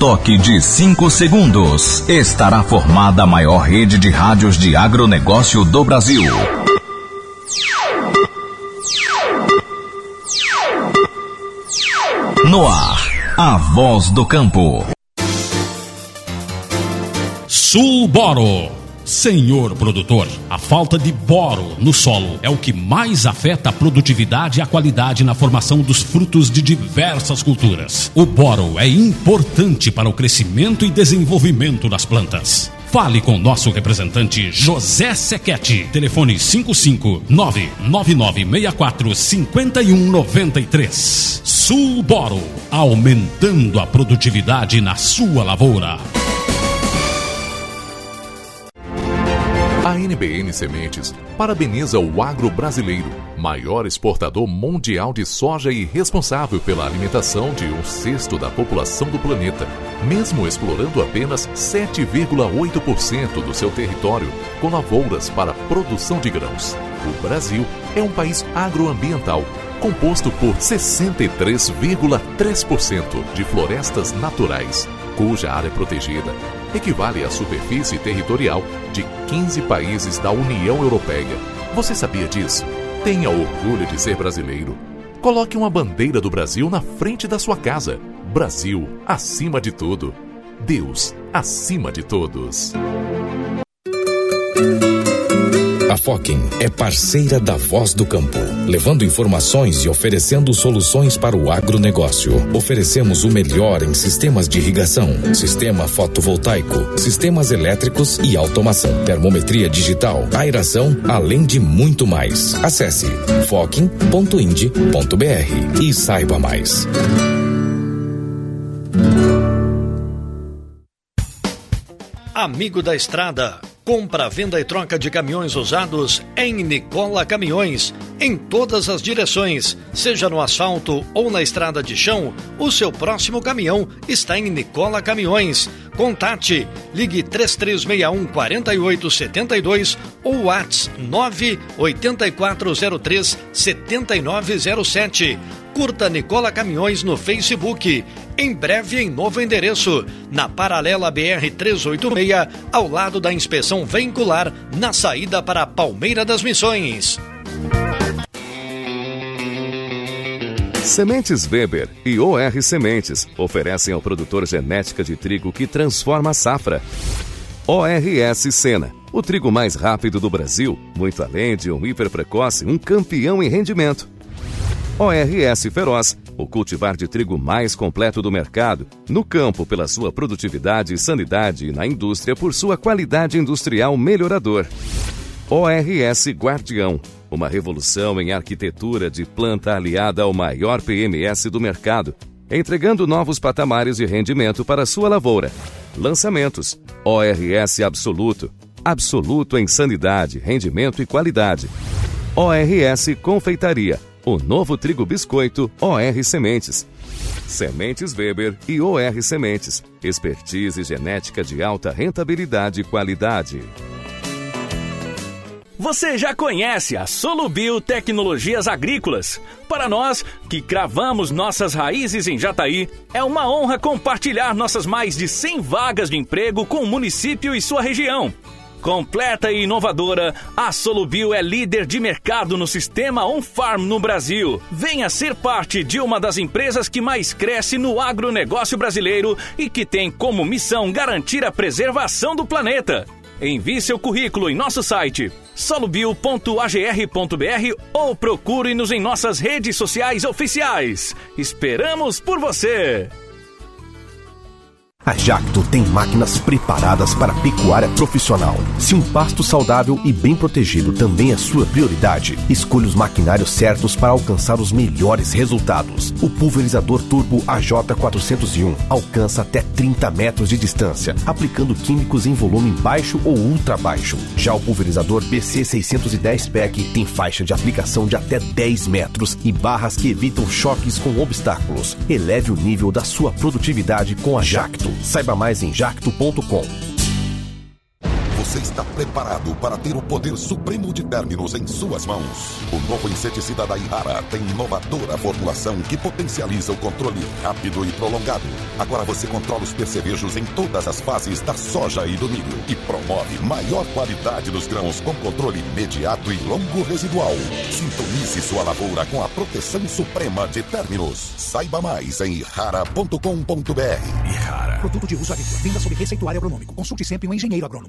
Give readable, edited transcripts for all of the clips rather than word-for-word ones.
toque de 5 segundos, estará formada a maior rede de rádios de agronegócio do Brasil. No ar, a voz do campo. Sulboro. Senhor produtor, a falta de boro no solo é o que mais afeta a produtividade e a qualidade na formação dos frutos de diversas culturas. O boro é importante para o crescimento e desenvolvimento das plantas. Fale com nosso representante José Sequete. Telefone 559-9964-5193. Sulboro, aumentando a produtividade na sua lavoura. A NBN Sementes parabeniza o agro brasileiro, maior exportador mundial de soja e responsável pela alimentação de 1/6 da população do planeta, mesmo explorando apenas 7,8% do seu território com lavouras para produção de grãos. O Brasil é um país agroambiental, composto por 63,3% de florestas naturais, cuja área protegida equivale à superfície territorial de 15 países da União Europeia. Você sabia disso? Tenha orgulho de ser brasileiro. Coloque uma bandeira do Brasil na frente da sua casa. Brasil acima de tudo. Deus acima de todos. A Fokin é parceira da Voz do Campo, levando informações e oferecendo soluções para o agronegócio. Oferecemos o melhor em sistemas de irrigação, sistema fotovoltaico, sistemas elétricos e automação, termometria digital, aeração, além de muito mais. Acesse fokin.ind.br e saiba mais. Amigo da estrada, compra, venda e troca de caminhões usados em Nicola Caminhões, em todas as direções, seja no asfalto ou na estrada de chão, o seu próximo caminhão está em Nicola Caminhões. Contate, ligue 3361-4872 ou WhatsApp 98403-7907. Curta Nicola Caminhões no Facebook. Em breve em novo endereço, na paralela BR-386, ao lado da inspeção veicular, na saída para Palmeira das Missões. Sementes Weber e OR Sementes oferecem ao produtor genética de trigo que transforma a safra. ORS Sena, o trigo mais rápido do Brasil, muito além de um hiper precoce, um campeão em rendimento. ORS Feroz, o cultivar de trigo mais completo do mercado, no campo pela sua produtividade e sanidade e na indústria por sua qualidade industrial melhorador. ORS Guardião, uma revolução em arquitetura de planta aliada ao maior PMS do mercado, entregando novos patamares de rendimento para sua lavoura. Lançamentos: ORS Absoluto, absoluto em sanidade, rendimento e qualidade. ORS Confeitaria, o novo trigo biscoito OR Sementes. Sementes Weber e OR Sementes. Expertise genética de alta rentabilidade e qualidade. Você já conhece a Solubio Tecnologias Agrícolas. Para nós, que cravamos nossas raízes em Jataí, é uma honra compartilhar nossas mais de 100 vagas de emprego com o município e sua região. Completa e inovadora, a Solubio é líder de mercado no sistema On-Farm no Brasil. Venha ser parte de uma das empresas que mais cresce no agronegócio brasileiro e que tem como missão garantir a preservação do planeta. Envie seu currículo em nosso site solubio.agr.br ou procure-nos em nossas redes sociais oficiais. Esperamos por você! A Jacto tem máquinas preparadas para pecuária profissional. Se um pasto saudável e bem protegido também é sua prioridade, escolha os maquinários certos para alcançar os melhores resultados. O pulverizador turbo AJ401 alcança até 30 metros de distância, aplicando químicos em volume baixo ou ultra baixo. Já o pulverizador BC610 PEC tem faixa de aplicação de até 10 metros e barras que evitam choques com obstáculos. Eleve o nível da sua produtividade com a Jacto. Saiba mais em jacto.com. Você está preparado para ter o poder supremo de términos em suas mãos? O novo inseticida da Ihara tem inovadora formulação que potencializa o controle rápido e prolongado. Agora você controla os percevejos em todas as fases da soja e do milho e promove maior qualidade dos grãos com controle imediato e longo residual. Sintonize sua lavoura com a proteção suprema de términos. Saiba mais em ihara.com.br. Ihara. Produto de uso agrícola. Venda sob receituário agronômico. Consulte sempre um engenheiro agrônomo.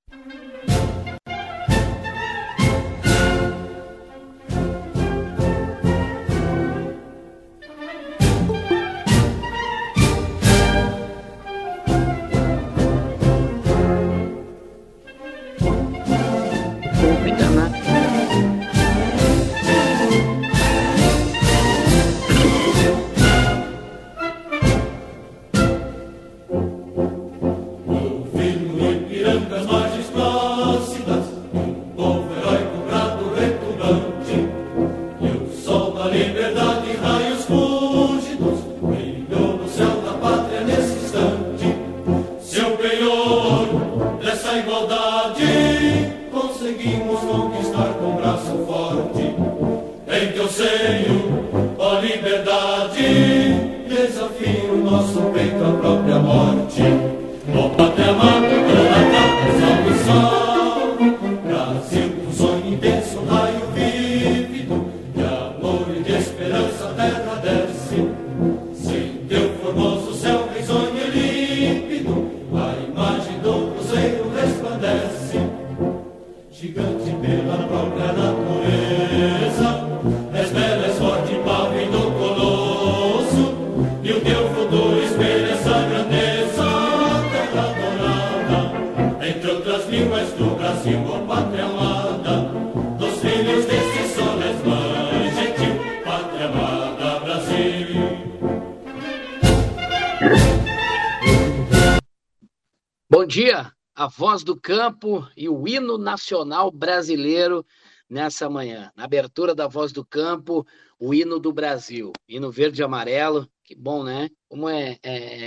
A Voz do Campo e o hino nacional brasileiro nessa manhã. Na abertura da Voz do Campo, o hino do Brasil. Hino verde e amarelo. Que bom, né? Como é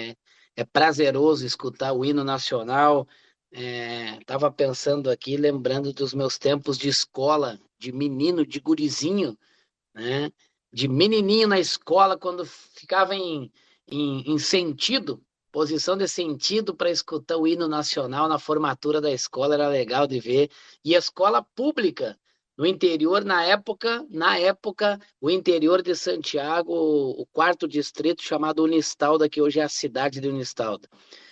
prazeroso escutar o hino nacional. Tava pensando aqui, lembrando dos meus tempos de escola, de menino, de gurizinho, né? De menininho na escola, quando ficava em sentido, posição de sentido para escutar o hino nacional na formatura da escola, era legal de ver. E a escola pública no interior, na época, o interior de Santiago, o 4º distrito chamado Unistalda, que hoje é a cidade de Unistalda.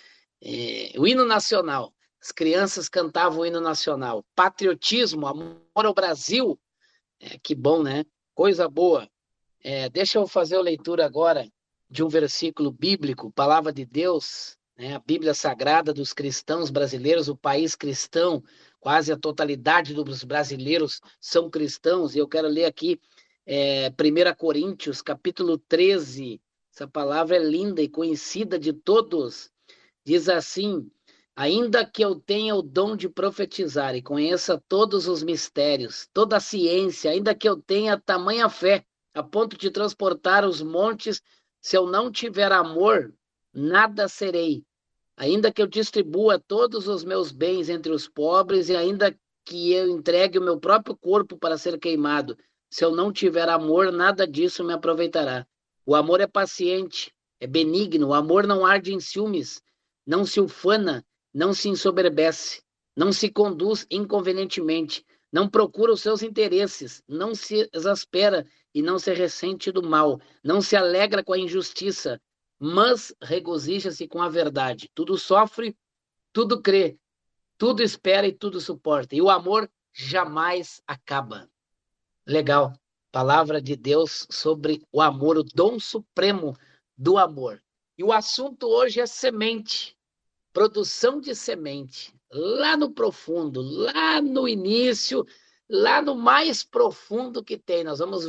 O hino nacional, as crianças cantavam o hino nacional. Patriotismo, amor ao Brasil, que bom, né? Coisa boa. Deixa eu fazer a leitura agora de um versículo bíblico, palavra de Deus, né? A Bíblia Sagrada dos cristãos brasileiros, o país cristão, quase a totalidade dos brasileiros são cristãos, e eu quero ler aqui 1 Coríntios, capítulo 13, essa palavra é linda e conhecida de todos, diz assim: ainda que eu tenha o dom de profetizar e conheça todos os mistérios, toda a ciência, ainda que eu tenha tamanha fé, a ponto de transportar os montes, se eu não tiver amor, nada serei. Ainda que eu distribua todos os meus bens entre os pobres e ainda que eu entregue o meu próprio corpo para ser queimado, se eu não tiver amor, nada disso me aproveitará. O amor é paciente, é benigno, o amor não arde em ciúmes, não se ufana, não se ensoberbece, não se conduz inconvenientemente, não procura os seus interesses, não se exaspera e não se ressente do mal, não se alegra com a injustiça, mas regozija-se com a verdade. Tudo sofre, tudo crê, tudo espera e tudo suporta. E o amor jamais acaba. Legal. Palavra de Deus sobre o amor, o dom supremo do amor. E o assunto hoje é semente, produção de semente. Lá no profundo, lá no início, lá no mais profundo que tem. Nós vamos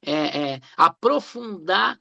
aprofundar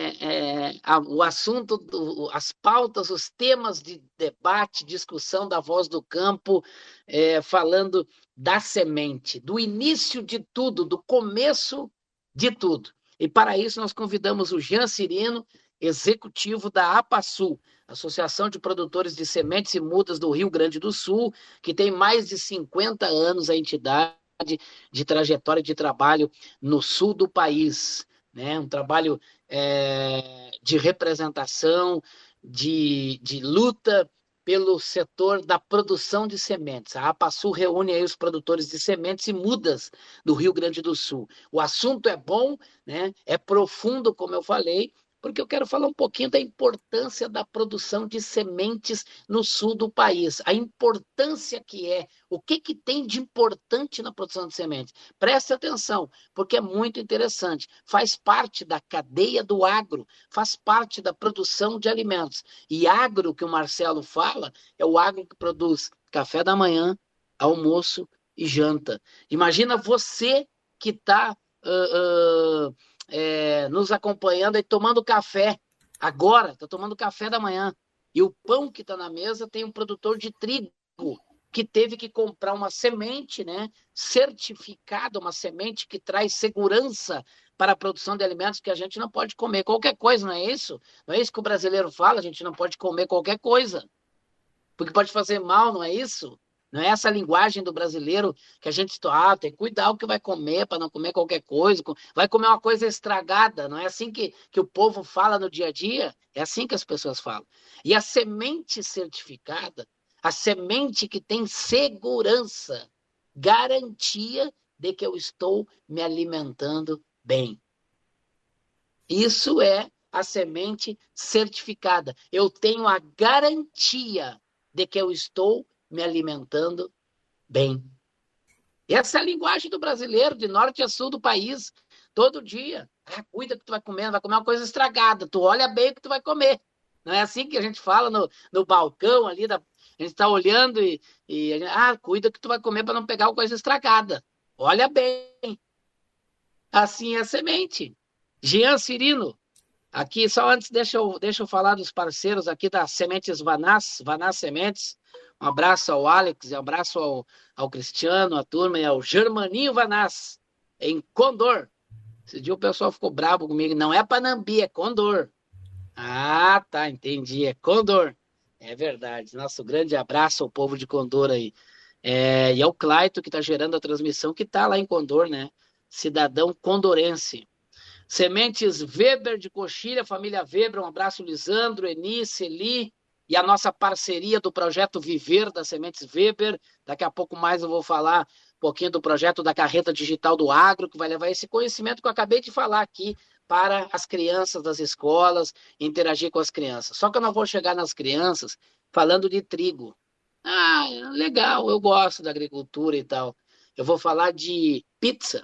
o assunto, as pautas, os temas de debate, discussão da Voz do Campo, falando da semente, do início de tudo, do começo de tudo. E para isso nós convidamos o Jean Cirino, executivo da APASul, Associação de Produtores de Sementes e Mudas do Rio Grande do Sul, que tem mais de 50 anos a entidade de trajetória de trabalho no sul do país, né? Um trabalho de representação, de luta pelo setor da produção de sementes. A APASul reúne aí os produtores de sementes e mudas do Rio Grande do Sul. O assunto é bom, né? É profundo, como eu falei, porque eu quero falar um pouquinho da importância da produção de sementes no sul do país. A importância que é, o que tem de importante na produção de sementes. Preste atenção, porque é muito interessante. Faz parte da cadeia do agro, faz parte da produção de alimentos. E agro, que o Marcelo fala, é o agro que produz café da manhã, almoço e janta. Imagina você que está nos acompanhando e tomando café agora, está tomando café da manhã, e o pão que está na mesa tem um produtor de trigo que teve que comprar uma semente, né, certificada, uma semente que traz segurança para a produção de alimentos, que a gente não pode comer qualquer coisa, não é isso? Não é isso que o brasileiro fala, a gente não pode comer qualquer coisa, porque pode fazer mal, não é isso? Não é essa linguagem do brasileiro que a gente tem que cuidar o que vai comer para não comer qualquer coisa, vai comer uma coisa estragada, não é assim que o povo fala no dia a dia? É assim que as pessoas falam. E a semente certificada, a semente que tem segurança, garantia de que eu estou me alimentando bem. Isso é a semente certificada. Eu tenho a garantia de que eu estou me alimentando bem. Essa é a linguagem do brasileiro, de norte a sul do país, todo dia. Cuida que tu vai comer, não vai comer uma coisa estragada, tu olha bem o que tu vai comer. Não é assim que a gente fala no balcão ali, a gente está olhando e cuida que tu vai comer para não pegar uma coisa estragada. Olha bem. Assim é a semente. Jean Cirino, aqui só antes, deixa eu falar dos parceiros aqui da Sementes Vanás Sementes. Um abraço ao Alex, um abraço ao Cristiano, a turma, e ao Germaninho Vanás, em Condor. Esse dia o pessoal ficou bravo comigo. Não é Panambi, é Condor. Ah, tá, entendi. É Condor. É verdade. Nosso grande abraço ao povo de Condor aí. E ao Claito, que está gerando a transmissão, que está lá em Condor, né? Cidadão condorense. Sementes Weber de Coxilha, família Weber, um abraço, Lisandro, Enice, Eli, e a nossa parceria do projeto Viver das Sementes Weber. Daqui a pouco mais eu vou falar um pouquinho do projeto da Carreta Digital do Agro, que vai levar esse conhecimento que eu acabei de falar aqui para as crianças das escolas, interagir com as crianças. Só que eu não vou chegar nas crianças falando de trigo. Legal, eu gosto da agricultura e tal. Eu vou falar de pizza.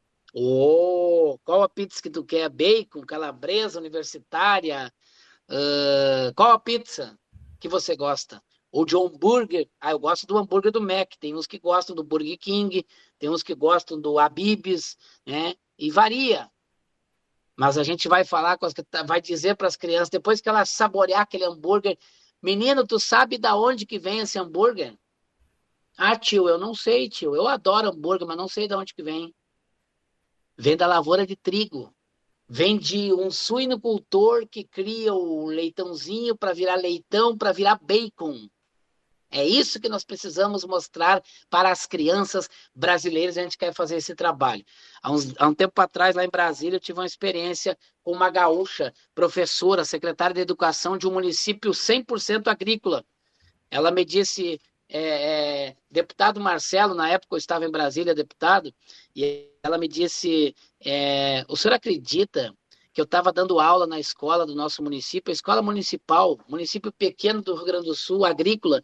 Qual a pizza que tu quer? Bacon, calabresa, universitária? Qual a pizza que você gosta? Ou de hambúrguer? Eu gosto do hambúrguer do Mac. Tem uns que gostam do Burger King, tem uns que gostam do Habib's, né? E varia. Mas a gente vai falar, vai dizer para as crianças, depois que elas saborear aquele hambúrguer, menino, tu sabe da onde que vem esse hambúrguer? Tio, eu não sei, tio. Eu adoro hambúrguer, mas não sei de onde que vem. Vem da lavoura de trigo. Vem de um suinocultor que cria o leitãozinho para virar leitão, para virar bacon. É isso que nós precisamos mostrar para as crianças brasileiras. A gente quer fazer esse trabalho. Há um tempo atrás, lá em Brasília, eu tive uma experiência com uma gaúcha, professora, secretária de Educação de um município 100% agrícola. Ela me disse, deputado Marcelo, na época eu estava em Brasília, deputado, e ela me disse, o senhor acredita que eu estava dando aula na escola do nosso município, a escola municipal, município pequeno do Rio Grande do Sul, agrícola,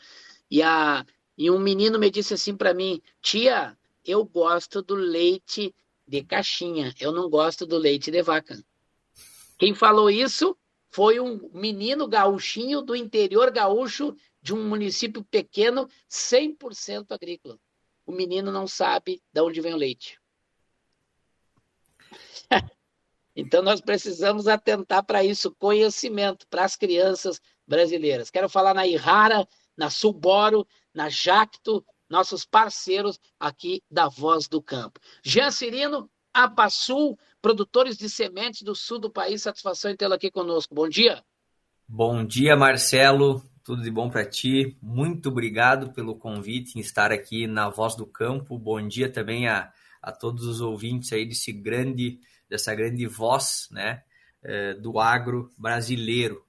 e um menino me disse assim para mim, tia, eu gosto do leite de caixinha, eu não gosto do leite de vaca. Quem falou isso foi um menino gaúchinho do interior gaúcho de um município pequeno, 100% agrícola. O menino não sabe de onde vem o leite. Então, nós precisamos atentar para isso, conhecimento para as crianças brasileiras. Quero falar na Ihara, na Sulboro, na Jacto, nossos parceiros aqui da Voz do Campo. Jean Cirino, APASul, produtores de sementes do sul do país. Satisfação em tê-lo aqui conosco. Bom dia. Bom dia, Marcelo. Tudo de bom para ti. Muito obrigado pelo convite em estar aqui na Voz do Campo. Bom dia também a todos os ouvintes aí dessa grande voz, né, do agro brasileiro.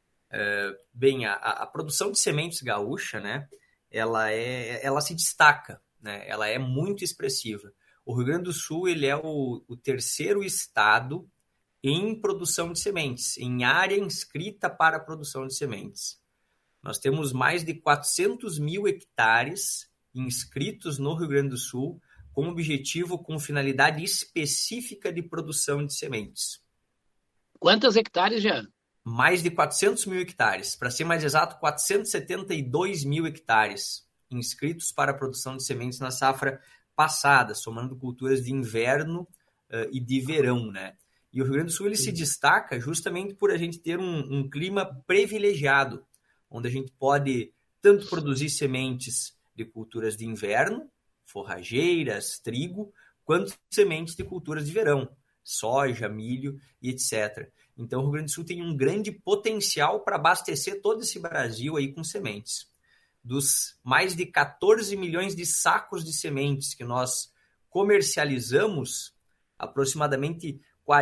Bem, a produção de sementes gaúcha, né, ela se destaca, né, ela é muito expressiva. O Rio Grande do Sul ele é o terceiro estado em produção de sementes, em área inscrita para a produção de sementes. Nós temos mais de 400 mil hectares inscritos no Rio Grande do Sul com objetivo, com finalidade específica de produção de sementes. Quantos hectares, Jean? Mais de 400 mil hectares. Para ser mais exato, 472 mil hectares inscritos para a produção de sementes na safra passada, somando culturas de inverno e de verão, né? E o Rio Grande do Sul ele se destaca justamente por a gente ter um clima privilegiado, onde a gente pode tanto produzir sementes de culturas de inverno, forrageiras, trigo, quanto sementes de culturas de verão, soja, milho e etc. Então o Rio Grande do Sul tem um grande potencial para abastecer todo esse Brasil aí com sementes. Dos mais de 14 milhões de sacos de sementes que nós comercializamos, aproximadamente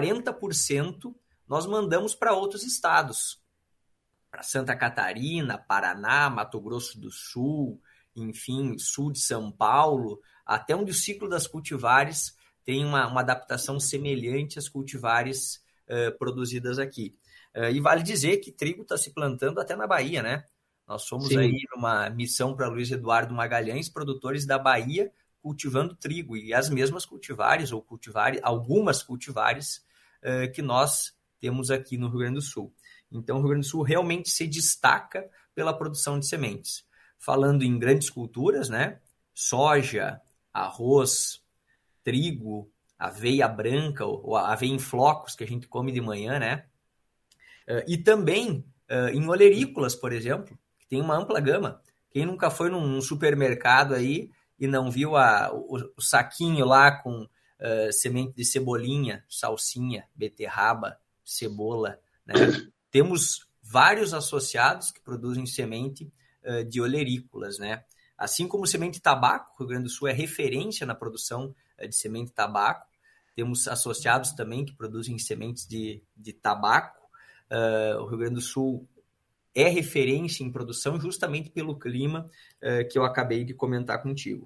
40% nós mandamos para outros estados, para Santa Catarina, Paraná, Mato Grosso do Sul, enfim, sul de São Paulo, até onde o ciclo das cultivares tem uma adaptação semelhante às cultivares produzidas aqui. E vale dizer que trigo está se plantando até na Bahia, né? Nós somos Sim. aí numa missão para Luiz Eduardo Magalhães, produtores da Bahia, cultivando trigo, e as mesmas cultivares, ou algumas cultivares que nós temos aqui no Rio Grande do Sul. Então, o Rio Grande do Sul realmente se destaca pela produção de sementes. Falando em grandes culturas, né? Soja, arroz, trigo, aveia branca, ou aveia em flocos, que a gente come de manhã, né? E também em olerícolas, por exemplo, que tem uma ampla gama. Quem nunca foi num supermercado aí e não viu o saquinho lá com semente de cebolinha, salsinha, beterraba, cebola, né? Temos vários associados que produzem semente de olerícolas, né? Assim como semente de tabaco, o Rio Grande do Sul é referência na produção de semente de tabaco. Temos associados também que produzem sementes de tabaco. O Rio Grande do Sul é referência em produção justamente pelo clima que eu acabei de comentar contigo.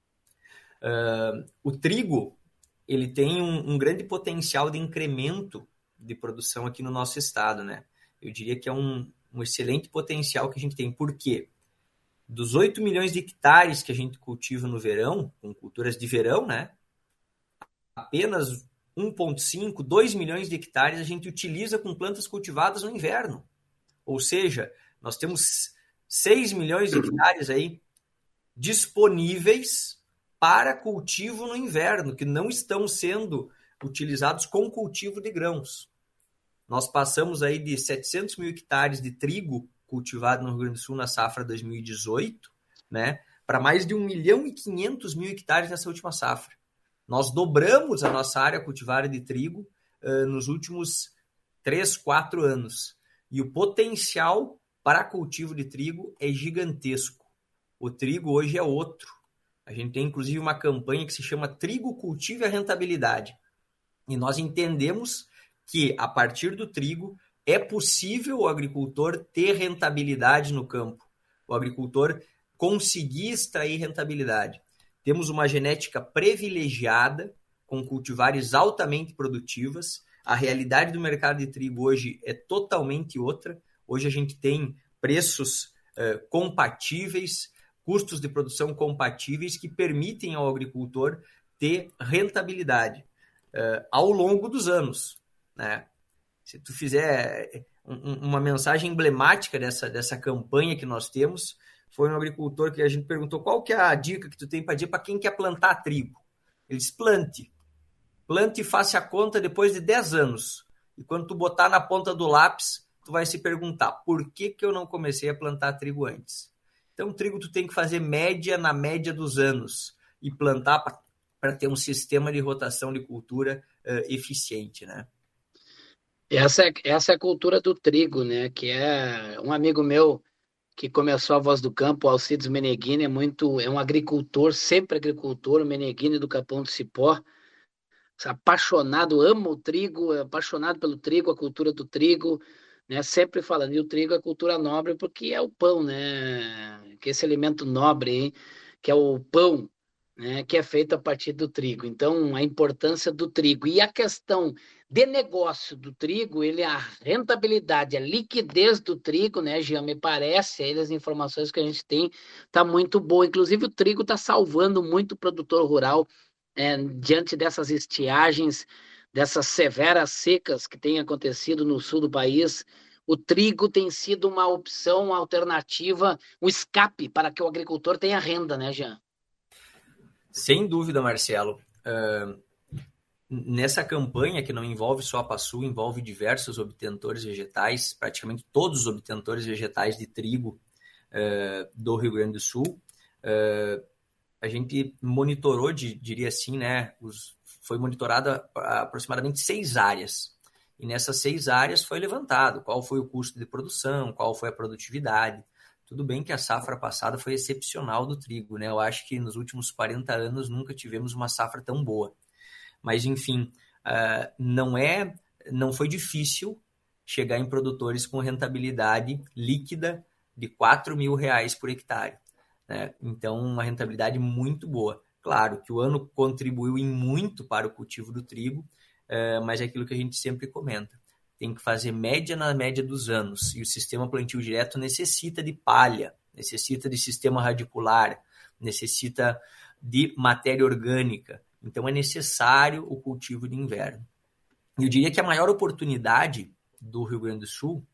O trigo ele tem um grande potencial de incremento de produção aqui no nosso estado, né? Eu diria que é um excelente potencial que a gente tem. Por quê? Dos 8 milhões de hectares que a gente cultiva no verão, com culturas de verão, né? Apenas 1,5, 2 milhões de hectares a gente utiliza com plantas cultivadas no inverno. Ou seja, nós temos 6 milhões de hectares aí disponíveis para cultivo no inverno, que não estão sendo utilizados com cultivo de grãos. Nós passamos aí de 700 mil hectares de trigo cultivado no Rio Grande do Sul na safra 2018, né, para mais de 1.500.000 hectares nessa última safra. Nós dobramos a nossa área cultivada de trigo nos últimos 3, 4 anos. E o potencial para cultivo de trigo é gigantesco. O trigo hoje é outro. A gente tem, inclusive, uma campanha que se chama Trigo Cultive a Rentabilidade. E nós entendemos que, a partir do trigo, é possível o agricultor ter rentabilidade no campo. O agricultor conseguir extrair rentabilidade. Temos uma genética privilegiada, com cultivares altamente produtivas. A realidade do mercado de trigo hoje é totalmente outra. Hoje a gente tem preços compatíveis, custos de produção compatíveis que permitem ao agricultor ter rentabilidade ao longo dos anos, né? Se tu fizer uma mensagem emblemática dessa campanha que nós temos, foi um agricultor que a gente perguntou qual que é a dica que tu tem para dizer para quem quer plantar trigo. Ele disse, plante e faça a conta depois de 10 anos. E quando tu botar na ponta do lápis, tu vai se perguntar, por que eu não comecei a plantar trigo antes? Então, o trigo tu tem que fazer média na média dos anos e plantar para ter um sistema de rotação de cultura eficiente, né? Essa é a cultura do trigo, né? Que é um amigo meu que começou a Voz do Campo, o Alcides Meneghini, é um agricultor, sempre agricultor, o Meneghini do Capão do Cipó, apaixonado, ama o trigo, é apaixonado pelo trigo, a cultura do trigo, né? Sempre falando, e o trigo é cultura nobre porque é o pão, né? Que esse alimento nobre, hein? Que é o pão, né? Que é feito a partir do trigo. Então, a importância do trigo e a questão de negócio do trigo, a rentabilidade, a liquidez do trigo, né, Jean, me parece, aí as informações que a gente tem, tá muito boa. Inclusive, o trigo está salvando muito o produtor rural diante dessas estiagens, dessas severas secas que têm acontecido no sul do país. O trigo tem sido uma opção, uma alternativa, um escape para que o agricultor tenha renda, né, Jean? Sem dúvida, Marcelo. Nessa campanha, que não envolve só a Passul, envolve diversos obtentores vegetais, praticamente todos os obtentores vegetais de trigo do Rio Grande do Sul. A gente monitorou, diria assim, né? Foi monitorada aproximadamente 6 áreas. E nessas 6 áreas foi levantado qual foi o custo de produção, qual foi a produtividade. Tudo bem que a safra passada foi excepcional do trigo, né? Eu acho que nos últimos 40 anos nunca tivemos uma safra tão boa. Mas, enfim, não foi difícil chegar em produtores com rentabilidade líquida de R$4.000 por hectare, né? Então, uma rentabilidade muito boa. Claro que o ano contribuiu em muito para o cultivo do trigo, mas é aquilo que a gente sempre comenta. Tem que fazer média na média dos anos. E o sistema plantio direto necessita de palha, necessita de sistema radicular, necessita de matéria orgânica. Então, é necessário o cultivo de inverno. Eu diria que a maior oportunidade do Rio Grande do Sul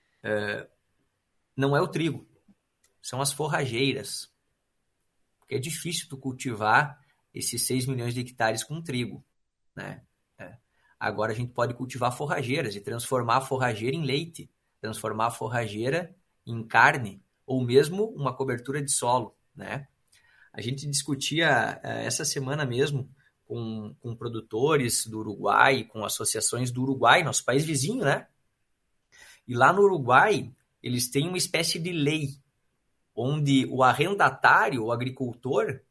não é o trigo, são as forrageiras. Porque é difícil tu cultivar esses 6 milhões de hectares com trigo, né? Agora a gente pode cultivar forrageiras e transformar a forrageira em leite, transformar a forrageira em carne, ou mesmo uma cobertura de solo, né? A gente discutia essa semana mesmo com produtores do Uruguai, com associações do Uruguai, nosso país vizinho, né? E lá no Uruguai, eles têm uma espécie de lei, onde o arrendatário, o agricultor,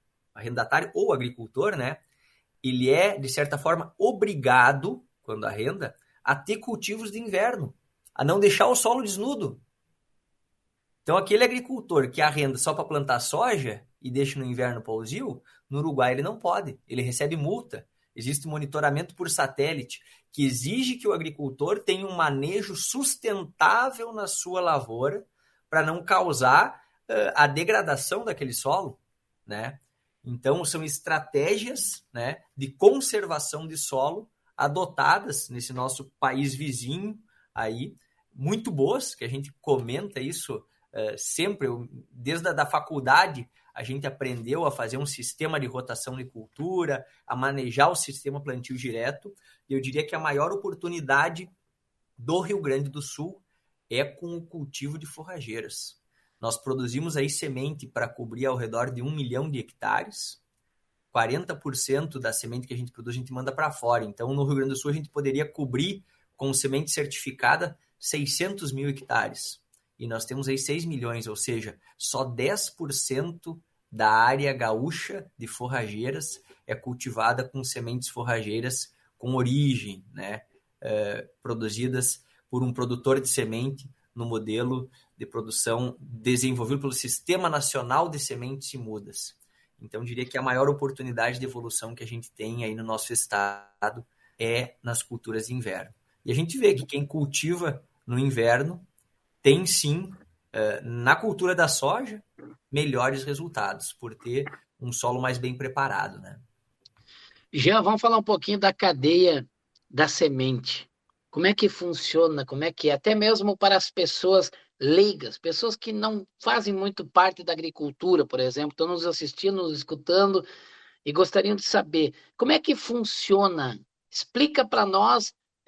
né? Ele é, de certa forma, obrigado, quando arrenda, a ter cultivos de inverno, a não deixar o solo desnudo. Então, aquele agricultor que arrenda só para plantar soja e deixa no inverno pousio, no Uruguai ele não pode, ele recebe multa. Existe monitoramento por satélite que exige que o agricultor tenha um manejo sustentável na sua lavoura para não causar a degradação daquele solo, né? Então, são estratégias, né, de conservação de solo adotadas nesse nosso país vizinho aí, muito boas, que a gente comenta isso sempre, desde a faculdade, a gente aprendeu a fazer um sistema de rotação de cultura, a manejar o sistema plantio direto, e eu diria que a maior oportunidade do Rio Grande do Sul é com o cultivo de forrageiras. Nós produzimos aí semente para cobrir ao redor de 1 milhão de hectares. 40% da semente que a gente produz, a gente manda para fora. Então, no Rio Grande do Sul, a gente poderia cobrir com semente certificada 600 mil hectares. E nós temos aí 6 milhões, ou seja, só 10% da área gaúcha de forrageiras é cultivada com sementes forrageiras com origem, né? Produzidas por um produtor de semente no modelo de produção desenvolvido pelo Sistema Nacional de Sementes e Mudas. Então, diria que a maior oportunidade de evolução que a gente tem aí no nosso estado é nas culturas de inverno. E a gente vê que quem cultiva no inverno tem, sim, na cultura da soja, melhores resultados, por ter um solo mais bem preparado, né? Jean, vamos falar um pouquinho da cadeia da semente. Como é que funciona? Como é que é? Até mesmo para as pessoas leigas, pessoas que não fazem muito parte da agricultura, por exemplo, estão nos assistindo, nos escutando e gostariam de saber como é que funciona. Explica para nós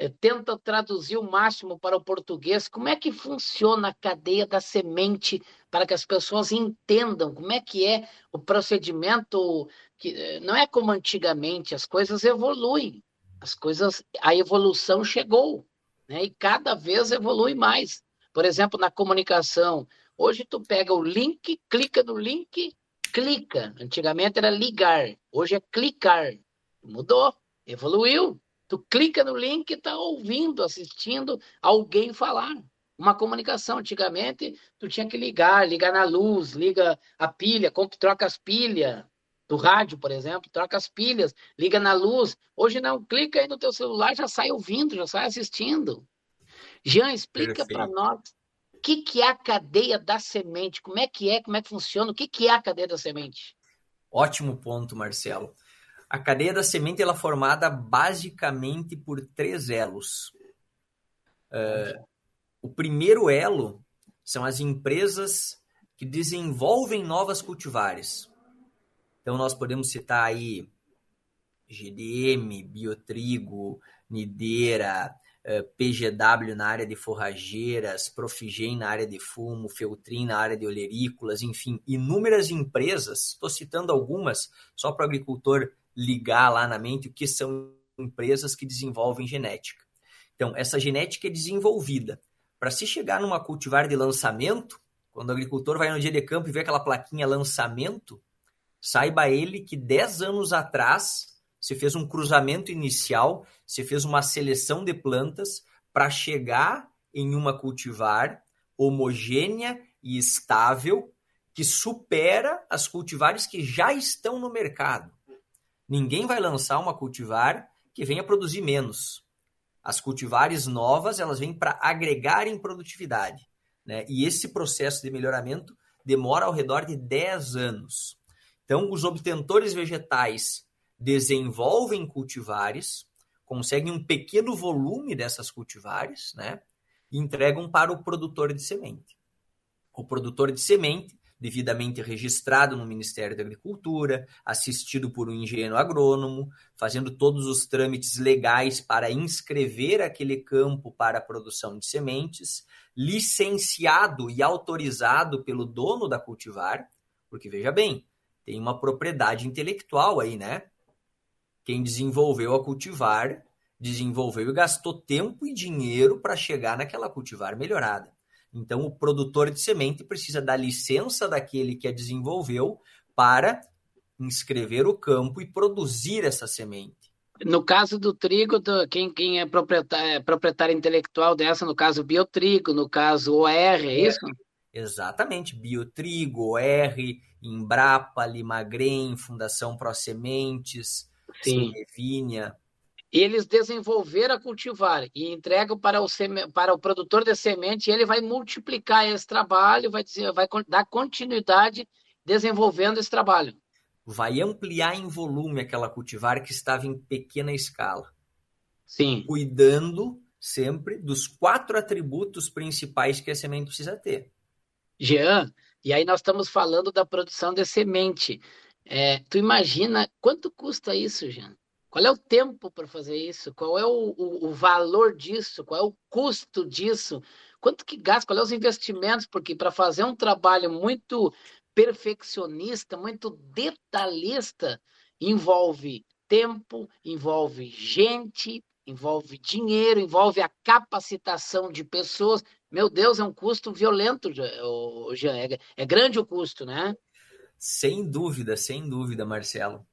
tenta traduzir o máximo para o português. Como é que funciona a cadeia da semente para que as pessoas entendam como é que é o procedimento? Que não é como antigamente, as coisas evoluem, a evolução chegou, né? E cada vez evolui mais. Por exemplo, na comunicação, hoje tu pega o link, clica no link, clica. Antigamente era ligar, hoje é clicar. Mudou, evoluiu. Tu clica no link e está ouvindo, assistindo alguém falar. Uma comunicação, antigamente, tu tinha que ligar na luz, liga a pilha, troca as pilhas do rádio, por exemplo, troca as pilhas, liga na luz. Hoje não, clica aí no teu celular, já sai ouvindo, já sai assistindo. Jean, explica para nós o que é a cadeia da semente, como é que funciona, o que é a cadeia da semente? Ótimo ponto, Marcelo. A cadeia da semente ela é formada basicamente por 3 elos. O primeiro elo são as empresas que desenvolvem novas cultivares. Então, nós podemos citar aí GDM, Biotrigo, Nideira, PGW na área de forrageiras, Profigen na área de fumo, Feltrin na área de olerícolas, enfim, inúmeras empresas. Estou citando algumas só para o agricultor ligar lá na mente o que são empresas que desenvolvem genética. Então, essa genética é desenvolvida. Para se chegar numa cultivar de lançamento, quando o agricultor vai no dia de campo e vê aquela plaquinha lançamento, saiba ele que 10 anos atrás se fez um cruzamento inicial, se fez uma seleção de plantas para chegar em uma cultivar homogênea e estável que supera as cultivares que já estão no mercado. Ninguém vai lançar uma cultivar que venha produzir menos. As cultivares novas, elas vêm para agregar em produtividade, né? E esse processo de melhoramento demora ao redor de 10 anos. Então, os obtentores vegetais desenvolvem cultivares, conseguem um pequeno volume dessas cultivares, né? E entregam para o produtor de semente. O produtor de semente, devidamente registrado no Ministério da Agricultura, assistido por um engenheiro agrônomo, fazendo todos os trâmites legais para inscrever aquele campo para a produção de sementes, licenciado e autorizado pelo dono da cultivar, porque, veja bem, tem uma propriedade intelectual aí, né? Quem desenvolveu a cultivar, desenvolveu e gastou tempo e dinheiro para chegar naquela cultivar melhorada. Então, o produtor de semente precisa da licença daquele que a desenvolveu para inscrever o campo e produzir essa semente. No caso do trigo, quem é proprietário intelectual dessa, no caso Biotrigo, no caso OR, é isso? Exatamente, Biotrigo, OR, Embrapa, Limagrem, Fundação ProSementes, Semevinha. Eles desenvolveram a cultivar e entregam para o produtor de semente, e ele vai multiplicar esse trabalho, vai dar continuidade desenvolvendo esse trabalho. Vai ampliar em volume aquela cultivar que estava em pequena escala. Sim. Cuidando sempre dos 4 atributos principais que a semente precisa ter. Jean, e aí nós estamos falando da produção de semente. Tu imagina quanto custa isso, Jean? Qual é o tempo para fazer isso? Qual é o valor disso? Qual é o custo disso? Quanto que gasta? Qual é os investimentos? Porque para fazer um trabalho muito perfeccionista, muito detalhista, envolve tempo, envolve gente, envolve dinheiro, envolve a capacitação de pessoas. Meu Deus, é um custo violento, Jean. É grande o custo, né? Sem dúvida, Marcelo.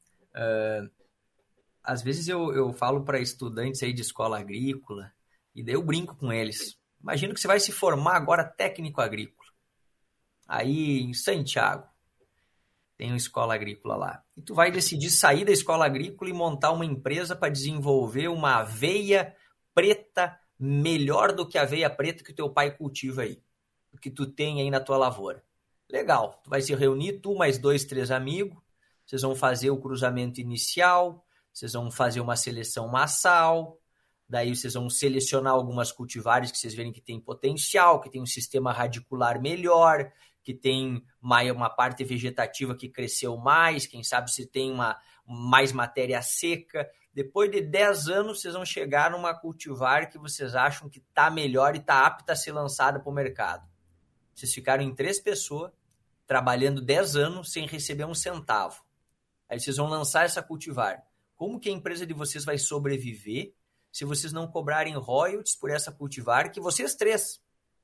Às vezes eu falo para estudantes aí de escola agrícola, e daí eu brinco com eles. Imagina que você vai se formar agora técnico agrícola. Aí em Santiago, tem uma escola agrícola lá. E tu vai decidir sair da escola agrícola e montar uma empresa para desenvolver uma aveia preta melhor do que a aveia preta que o teu pai cultiva aí, que tu tem aí na tua lavoura. Legal, tu vai se reunir, tu mais 2, 3 amigos, vocês vão fazer o cruzamento inicial, vocês vão fazer uma seleção massal, daí vocês vão selecionar algumas cultivares que vocês verem que tem potencial, que tem um sistema radicular melhor, que tem uma parte vegetativa que cresceu mais, quem sabe se tem mais matéria seca. Depois de 10 anos, vocês vão chegar numa cultivar que vocês acham que está melhor e está apta a ser lançada para o mercado. Vocês ficaram em 3 pessoas, trabalhando 10 anos sem receber um centavo. Aí vocês vão lançar essa cultivar. Como que a empresa de vocês vai sobreviver se vocês não cobrarem royalties por essa cultivar que vocês 3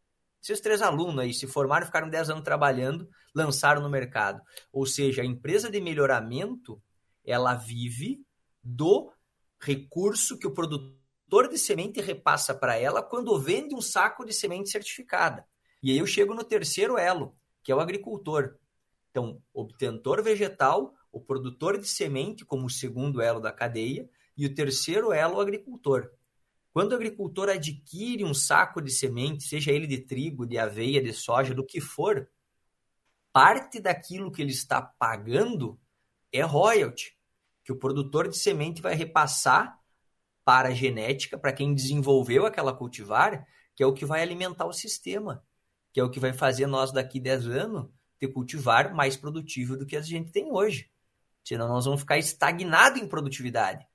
alunos aí se formaram, ficaram 10 anos trabalhando, lançaram no mercado? Ou seja, a empresa de melhoramento, ela vive do recurso que o produtor de semente repassa para ela quando vende um saco de semente certificada. E aí eu chego no terceiro elo, que é o agricultor. Então, obtentor vegetal, o produtor de semente como o segundo elo da cadeia, e o terceiro elo, o agricultor. Quando o agricultor adquire um saco de semente, seja ele de trigo, de aveia, de soja, do que for, parte daquilo que ele está pagando é royalty, que o produtor de semente vai repassar para a genética, para quem desenvolveu aquela cultivar, que é o que vai alimentar o sistema, que é o que vai fazer nós daqui 10 anos ter cultivar mais produtivo do que a gente tem hoje. Senão nós vamos ficar estagnados em produtividade.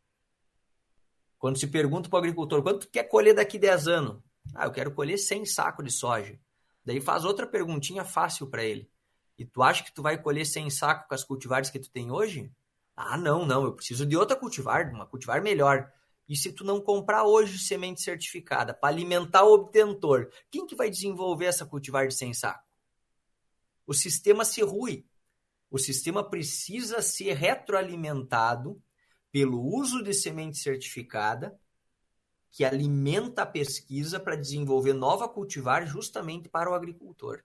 Quando se pergunta para o agricultor, quanto tu quer colher daqui 10 anos? Eu quero colher 100 sacos de soja. Daí faz outra perguntinha fácil para ele. E tu acha que tu vai colher 100 sacos com as cultivares que tu tem hoje? Não, eu preciso de outra cultivar, uma cultivar melhor. E se tu não comprar hoje semente certificada para alimentar o obtentor, quem que vai desenvolver essa cultivar de 100 sacos? O sistema se rui. O sistema precisa ser retroalimentado pelo uso de semente certificada, que alimenta a pesquisa para desenvolver nova cultivar justamente para o agricultor.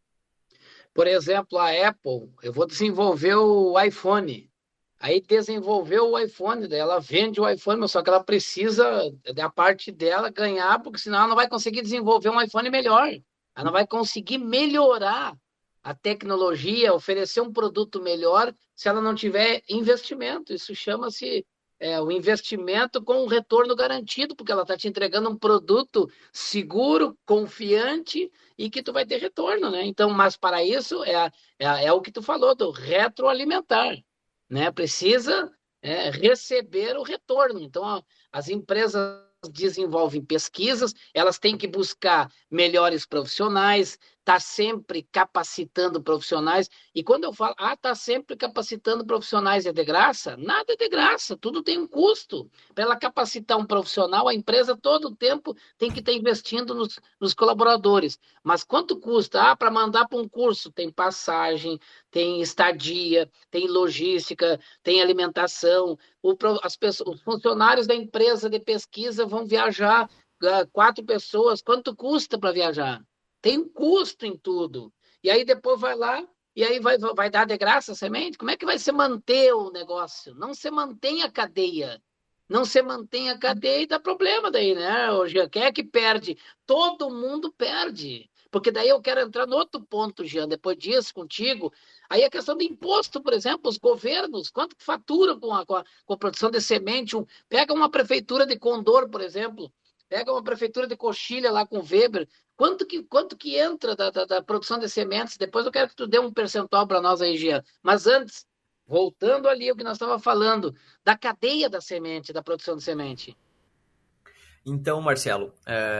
Por exemplo, a Apple, eu vou desenvolver o iPhone. Aí desenvolveu o iPhone, daí ela vende o iPhone, só que ela precisa, da parte dela, ganhar, porque senão ela não vai conseguir desenvolver um iPhone melhor. Ela não vai conseguir melhorar a tecnologia, oferecer um produto melhor se ela não tiver investimento. Isso chama-se o investimento com um retorno garantido, porque ela está te entregando um produto seguro, confiante e que tu vai ter retorno, né? Então, mas para isso é o que tu falou, do retroalimentar, né? Precisa receber o retorno. Então, as empresas desenvolvem pesquisas, elas têm que buscar melhores profissionais, tá sempre capacitando profissionais. E quando eu falo, tá sempre capacitando profissionais, é de graça? Nada é de graça, tudo tem um custo. Para ela capacitar um profissional, a empresa todo o tempo tem que estar investindo nos colaboradores. Mas quanto custa? Para mandar para um curso, tem passagem, tem estadia, tem logística, tem alimentação. Os funcionários da empresa de pesquisa vão viajar, 4 pessoas, quanto custa para viajar? Tem um custo em tudo. E aí depois vai lá, e aí vai dar de graça a semente? Como é que vai se manter o negócio? Não se mantém a cadeia. Não se mantém a cadeia e dá problema daí, né? Hoje, quem é que perde? Todo mundo perde. Porque daí eu quero entrar no outro ponto, Jean, depois disso, contigo. Aí a questão do imposto, por exemplo, os governos, quanto que faturam com a produção de semente? Pega uma prefeitura de Condor, por exemplo, pega uma prefeitura de Coxilha lá com Weber, quanto que entra da produção de sementes? Depois eu quero que tu dê um percentual para nós aí, Jean. Mas antes, voltando ali ao que nós estávamos falando, da cadeia da semente, da produção de semente. Então, Marcelo,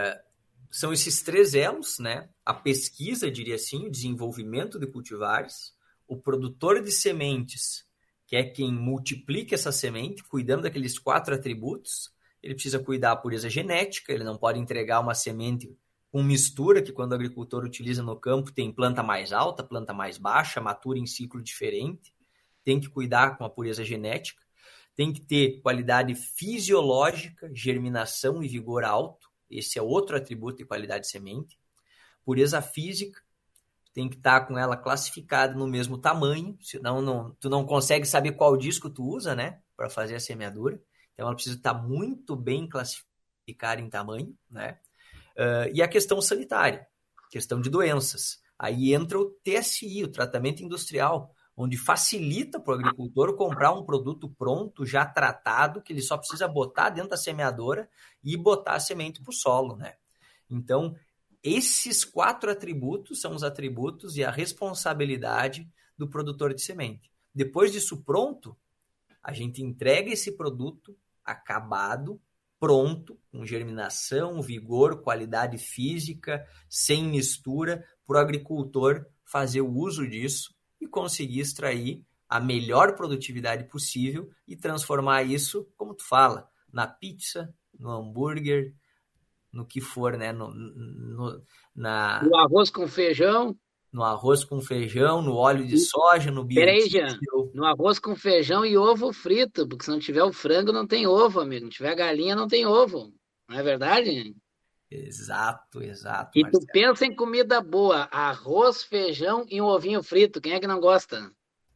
são esses 3 elos, né? A pesquisa, diria assim, o desenvolvimento de cultivares, o produtor de sementes, que é quem multiplica essa semente, cuidando daqueles 4 atributos. Ele precisa cuidar da pureza genética, ele não pode entregar uma semente com mistura, que quando o agricultor utiliza no campo tem planta mais alta, planta mais baixa, matura em ciclo diferente. Tem que cuidar com a pureza genética, tem que ter qualidade fisiológica, germinação e vigor alto. Esse é outro atributo de qualidade de semente. Pureza física, tem que estar com ela classificada no mesmo tamanho, senão tu não consegue saber qual disco tu usa, né, para fazer a semeadura. Então, ela precisa estar muito bem classificada em tamanho, né? E a questão sanitária, questão de doenças. Aí entra o TSI, o tratamento industrial, onde facilita para o agricultor comprar um produto pronto, já tratado, que ele só precisa botar dentro da semeadora e botar a semente para o solo, né? Então, esses 4 atributos são os atributos e a responsabilidade do produtor de semente. Depois disso pronto, A gente entrega esse produto acabado, pronto, com germinação, vigor, qualidade física, sem mistura, para o agricultor fazer o uso disso e conseguir extrair a melhor produtividade possível e transformar isso, como tu fala, na pizza, no hambúrguer, no que for, né? No arroz com feijão. No arroz com feijão, no óleo de soja, no biodiesel. Peraí, Jean, no arroz com feijão e ovo frito, porque se não tiver o frango, não tem ovo, amigo. Não tiver a galinha, não tem ovo. Não é verdade? Exato. E Marcelo, tu pensa em comida boa, arroz, feijão e um ovinho frito. Quem é que não gosta?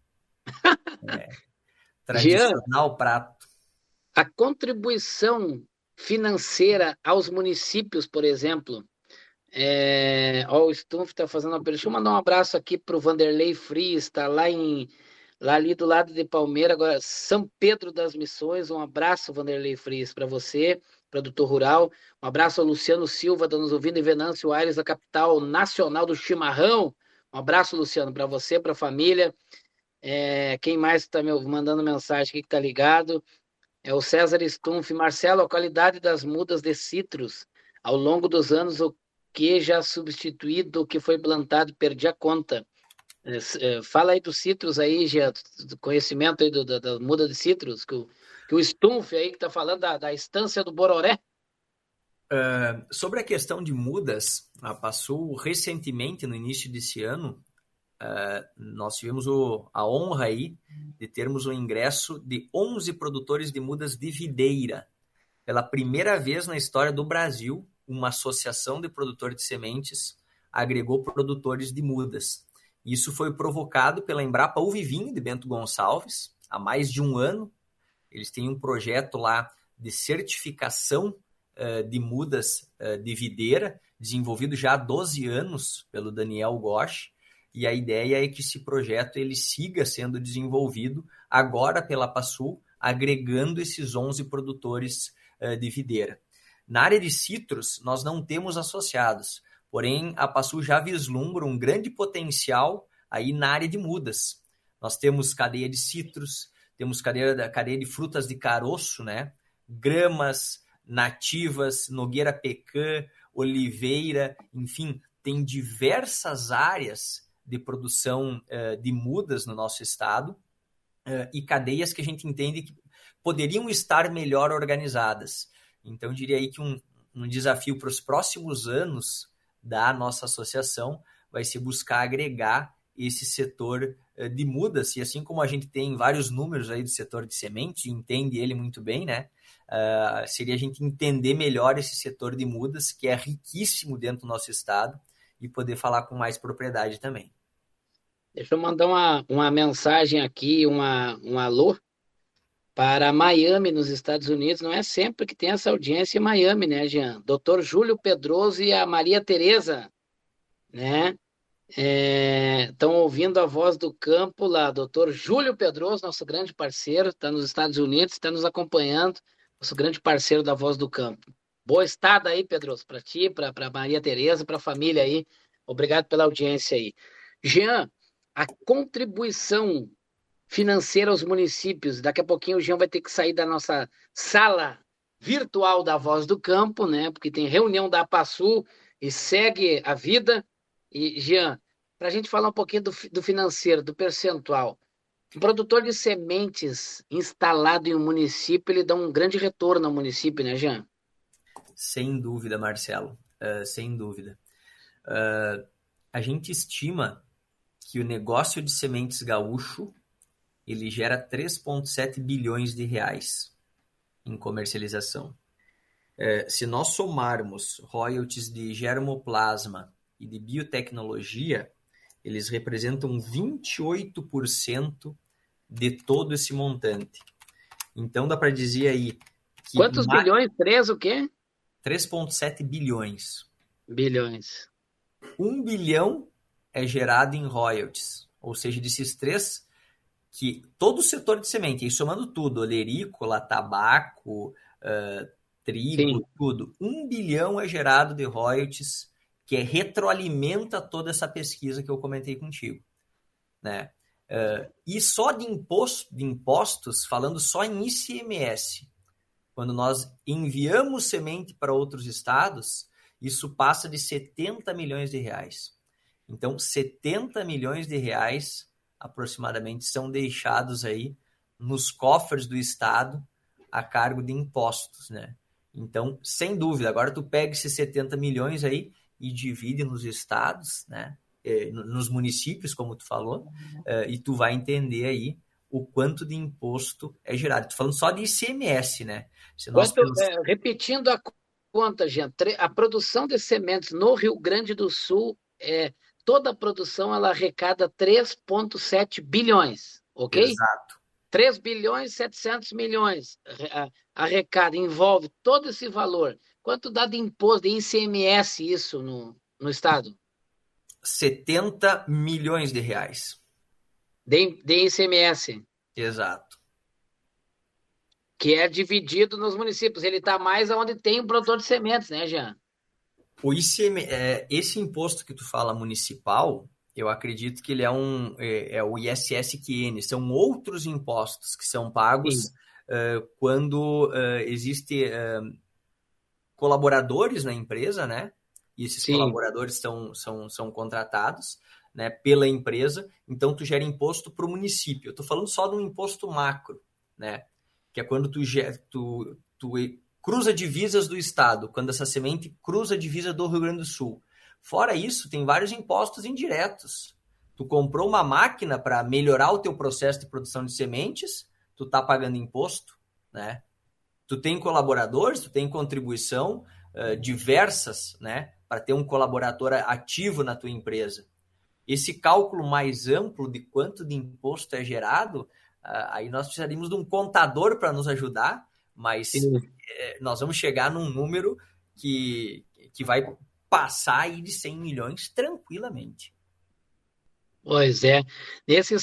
Tradicional Jean, prato. A contribuição financeira aos municípios, por exemplo... o Stumpf está fazendo uma pergunta. Deixa eu mandar um abraço aqui para o Vanderlei Frias, está lá ali do lado de Palmeira, agora São Pedro das Missões. Um abraço, Vanderlei Frias, para você, produtor rural. Um abraço ao Luciano Silva, está nos ouvindo em Venâncio Aires, da capital nacional do chimarrão. Um abraço, Luciano, para você, para a família. Quem mais está me mandando mensagem aqui que está ligado? É o César Stumpf. Marcelo, a qualidade das mudas de citros ao longo dos anos, o que já substituído, o que foi plantado, perdi a conta. Fala aí dos citros aí, já, do conhecimento aí da muda de citros, que o Stumpf aí que está falando da estância do Bororé. Sobre a questão de mudas, passou recentemente, no início desse ano, nós tivemos a honra aí de termos o ingresso de 11 produtores de mudas de videira. Pela primeira vez na história do Brasil, uma associação de produtores de sementes agregou produtores de mudas. Isso foi provocado pela Embrapa Uva e Vinho de Bento Gonçalves, há mais de um ano. Eles têm um projeto lá de certificação de mudas de videira, desenvolvido já há 12 anos pelo Daniel Gosch, e a ideia é que esse projeto ele siga sendo desenvolvido agora pela Passul, agregando esses 11 produtores de videira. Na área de citros, nós não temos associados, porém a Passul já vislumbra um grande potencial aí na área de mudas. Nós temos cadeia de citros, temos cadeia de frutas de caroço, né? Gramas, nativas, nogueira pecan, oliveira, enfim, tem diversas áreas de produção de mudas no nosso estado e cadeias que a gente entende que poderiam estar melhor organizadas. Então, eu diria aí que um desafio para os próximos anos da nossa associação vai ser buscar agregar esse setor de mudas, e assim como a gente tem vários números aí do setor de sementes, entende ele muito bem, né? Seria a gente entender melhor esse setor de mudas, que é riquíssimo dentro do nosso estado, e poder falar com mais propriedade também. Deixa eu mandar uma mensagem aqui, um alô, para Miami, nos Estados Unidos. Não é sempre que tem essa audiência em Miami, né, Jean? Dr. Júlio Pedroso e a Maria Tereza, né? Estão ouvindo a voz do campo lá. Dr. Júlio Pedroso, nosso grande parceiro, está nos Estados Unidos, está nos acompanhando, nosso grande parceiro da voz do campo. Boa estada aí, Pedroso, para ti, para Maria Tereza, para a família aí. Obrigado pela audiência aí. Jean, a contribuição financeira aos municípios. Daqui a pouquinho o Jean vai ter que sair da nossa sala virtual da Voz do Campo, né? Porque tem reunião da Passul e segue a vida. E, Jean, para a gente falar um pouquinho do financeiro, do percentual. Um produtor de sementes instalado em um município, ele dá um grande retorno ao município, né, Jean? Sem dúvida, Marcelo. Sem dúvida. A gente estima que o negócio de sementes gaúcho ele gera 3,7 bilhões de reais em comercialização. Se nós somarmos royalties de germoplasma e de biotecnologia, eles representam 28% de todo esse montante. Então, dá para dizer aí que... Quantos bilhões? 3 o quê? 3,7 bilhões. Bilhões. 1 bilhão é gerado em royalties, ou seja, desses 3... que todo o setor de semente, aí somando tudo, olerícola, tabaco, trigo, sim, tudo, 1 bilhão é gerado de royalties, que retroalimenta toda essa pesquisa que eu comentei contigo, né? E só de impostos, falando só em ICMS, quando nós enviamos semente para outros estados, isso passa de 70 milhões de reais. Então, 70 milhões de reais, aproximadamente, são deixados aí nos cofres do estado a cargo de impostos, né? Então, sem dúvida, agora tu pega esses 70 milhões aí e divide nos estados, né? Nos municípios, como tu falou, e tu vai entender aí o quanto de imposto é gerado. Estou falando só de ICMS, né? Repetindo a conta, gente, a produção de sementes no Rio Grande do Sul, toda a produção ela arrecada 3,7 bilhões, ok? Exato. 3 bilhões e 700 milhões arrecada, envolve todo esse valor. Quanto dá de imposto, de ICMS isso no estado? 70 milhões de reais. De ICMS. Exato. Que é dividido nos municípios. Ele está mais onde tem o produtor de sementes, né, Jean? O esse imposto que tu fala municipal, eu acredito que ele é o ISS-QN. São outros impostos que são pagos quando existem colaboradores na empresa, né? E esses colaboradores são contratados, né, pela empresa, então tu gera imposto para o município. Eu estou falando só de um imposto macro, né, que é quando tu cruza divisas do estado, quando essa semente cruza a divisa do Rio Grande do Sul. Fora isso, tem vários impostos indiretos. Tu comprou uma máquina para melhorar o teu processo de produção de sementes, tu está pagando imposto, né? Tu tem colaboradores, tu tem contribuição diversas, né, para ter um colaborador ativo na tua empresa. Esse cálculo mais amplo de quanto de imposto é gerado, aí nós precisaríamos de um contador para nos ajudar, mas nós vamos chegar num número que vai passar aí de 100 milhões tranquilamente. Pois é. Nesses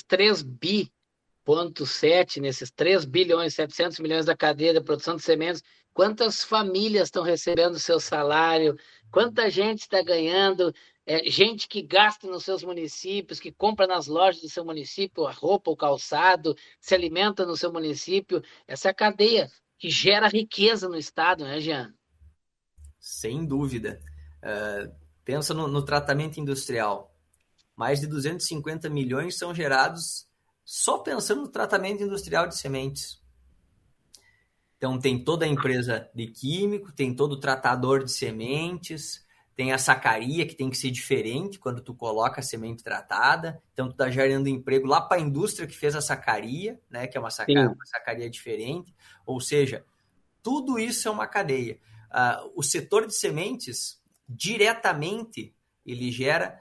3,7 nesses 3 bilhões e 700 milhões da cadeia de produção de sementes, quantas famílias estão recebendo seu salário? Quanta gente está ganhando? Gente que gasta nos seus municípios, que compra nas lojas do seu município a roupa, o calçado, se alimenta no seu município. Essa é a cadeia que gera riqueza no estado, né, Jean? Sem dúvida. Pensa no tratamento industrial. Mais de 250 milhões são gerados só pensando no tratamento industrial de sementes. Então, tem toda a empresa de químico, tem todo o tratador de sementes, tem a sacaria, que tem que ser diferente quando tu coloca a semente tratada. Então, tu está gerando emprego lá para a indústria que fez a sacaria, né, que é uma sacaria diferente. Ou seja, tudo isso é uma cadeia. O setor de sementes, diretamente, ele gera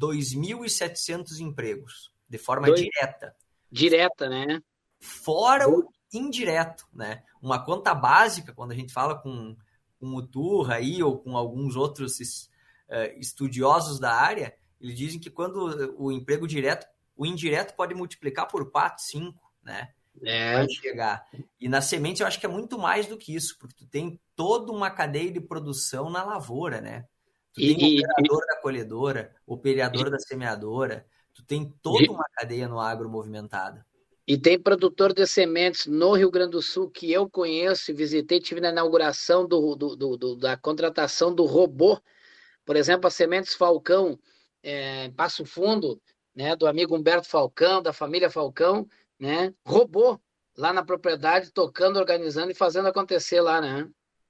2.700 empregos, de forma direta. Direta, né? Fora o indireto, né? Uma conta básica, quando a gente fala com o Turra aí, ou com alguns outros estudiosos da área, eles dizem que quando o emprego direto, o indireto pode multiplicar por 4, 5, né? Vai chegar. E na semente eu acho que é muito mais do que isso, porque tu tem toda uma cadeia de produção na lavoura, né? Tu tem o operador da colhedora, o operador da semeadora, tu tem toda uma cadeia no agro movimentada. E tem produtor de sementes no Rio Grande do Sul que eu conheço e visitei, tive na inauguração da contratação do robô. Por exemplo, as Sementes Falcão, em Passo Fundo, né, do amigo Humberto Falcão, da família Falcão, né, robô lá na propriedade, tocando, organizando e fazendo acontecer lá, né?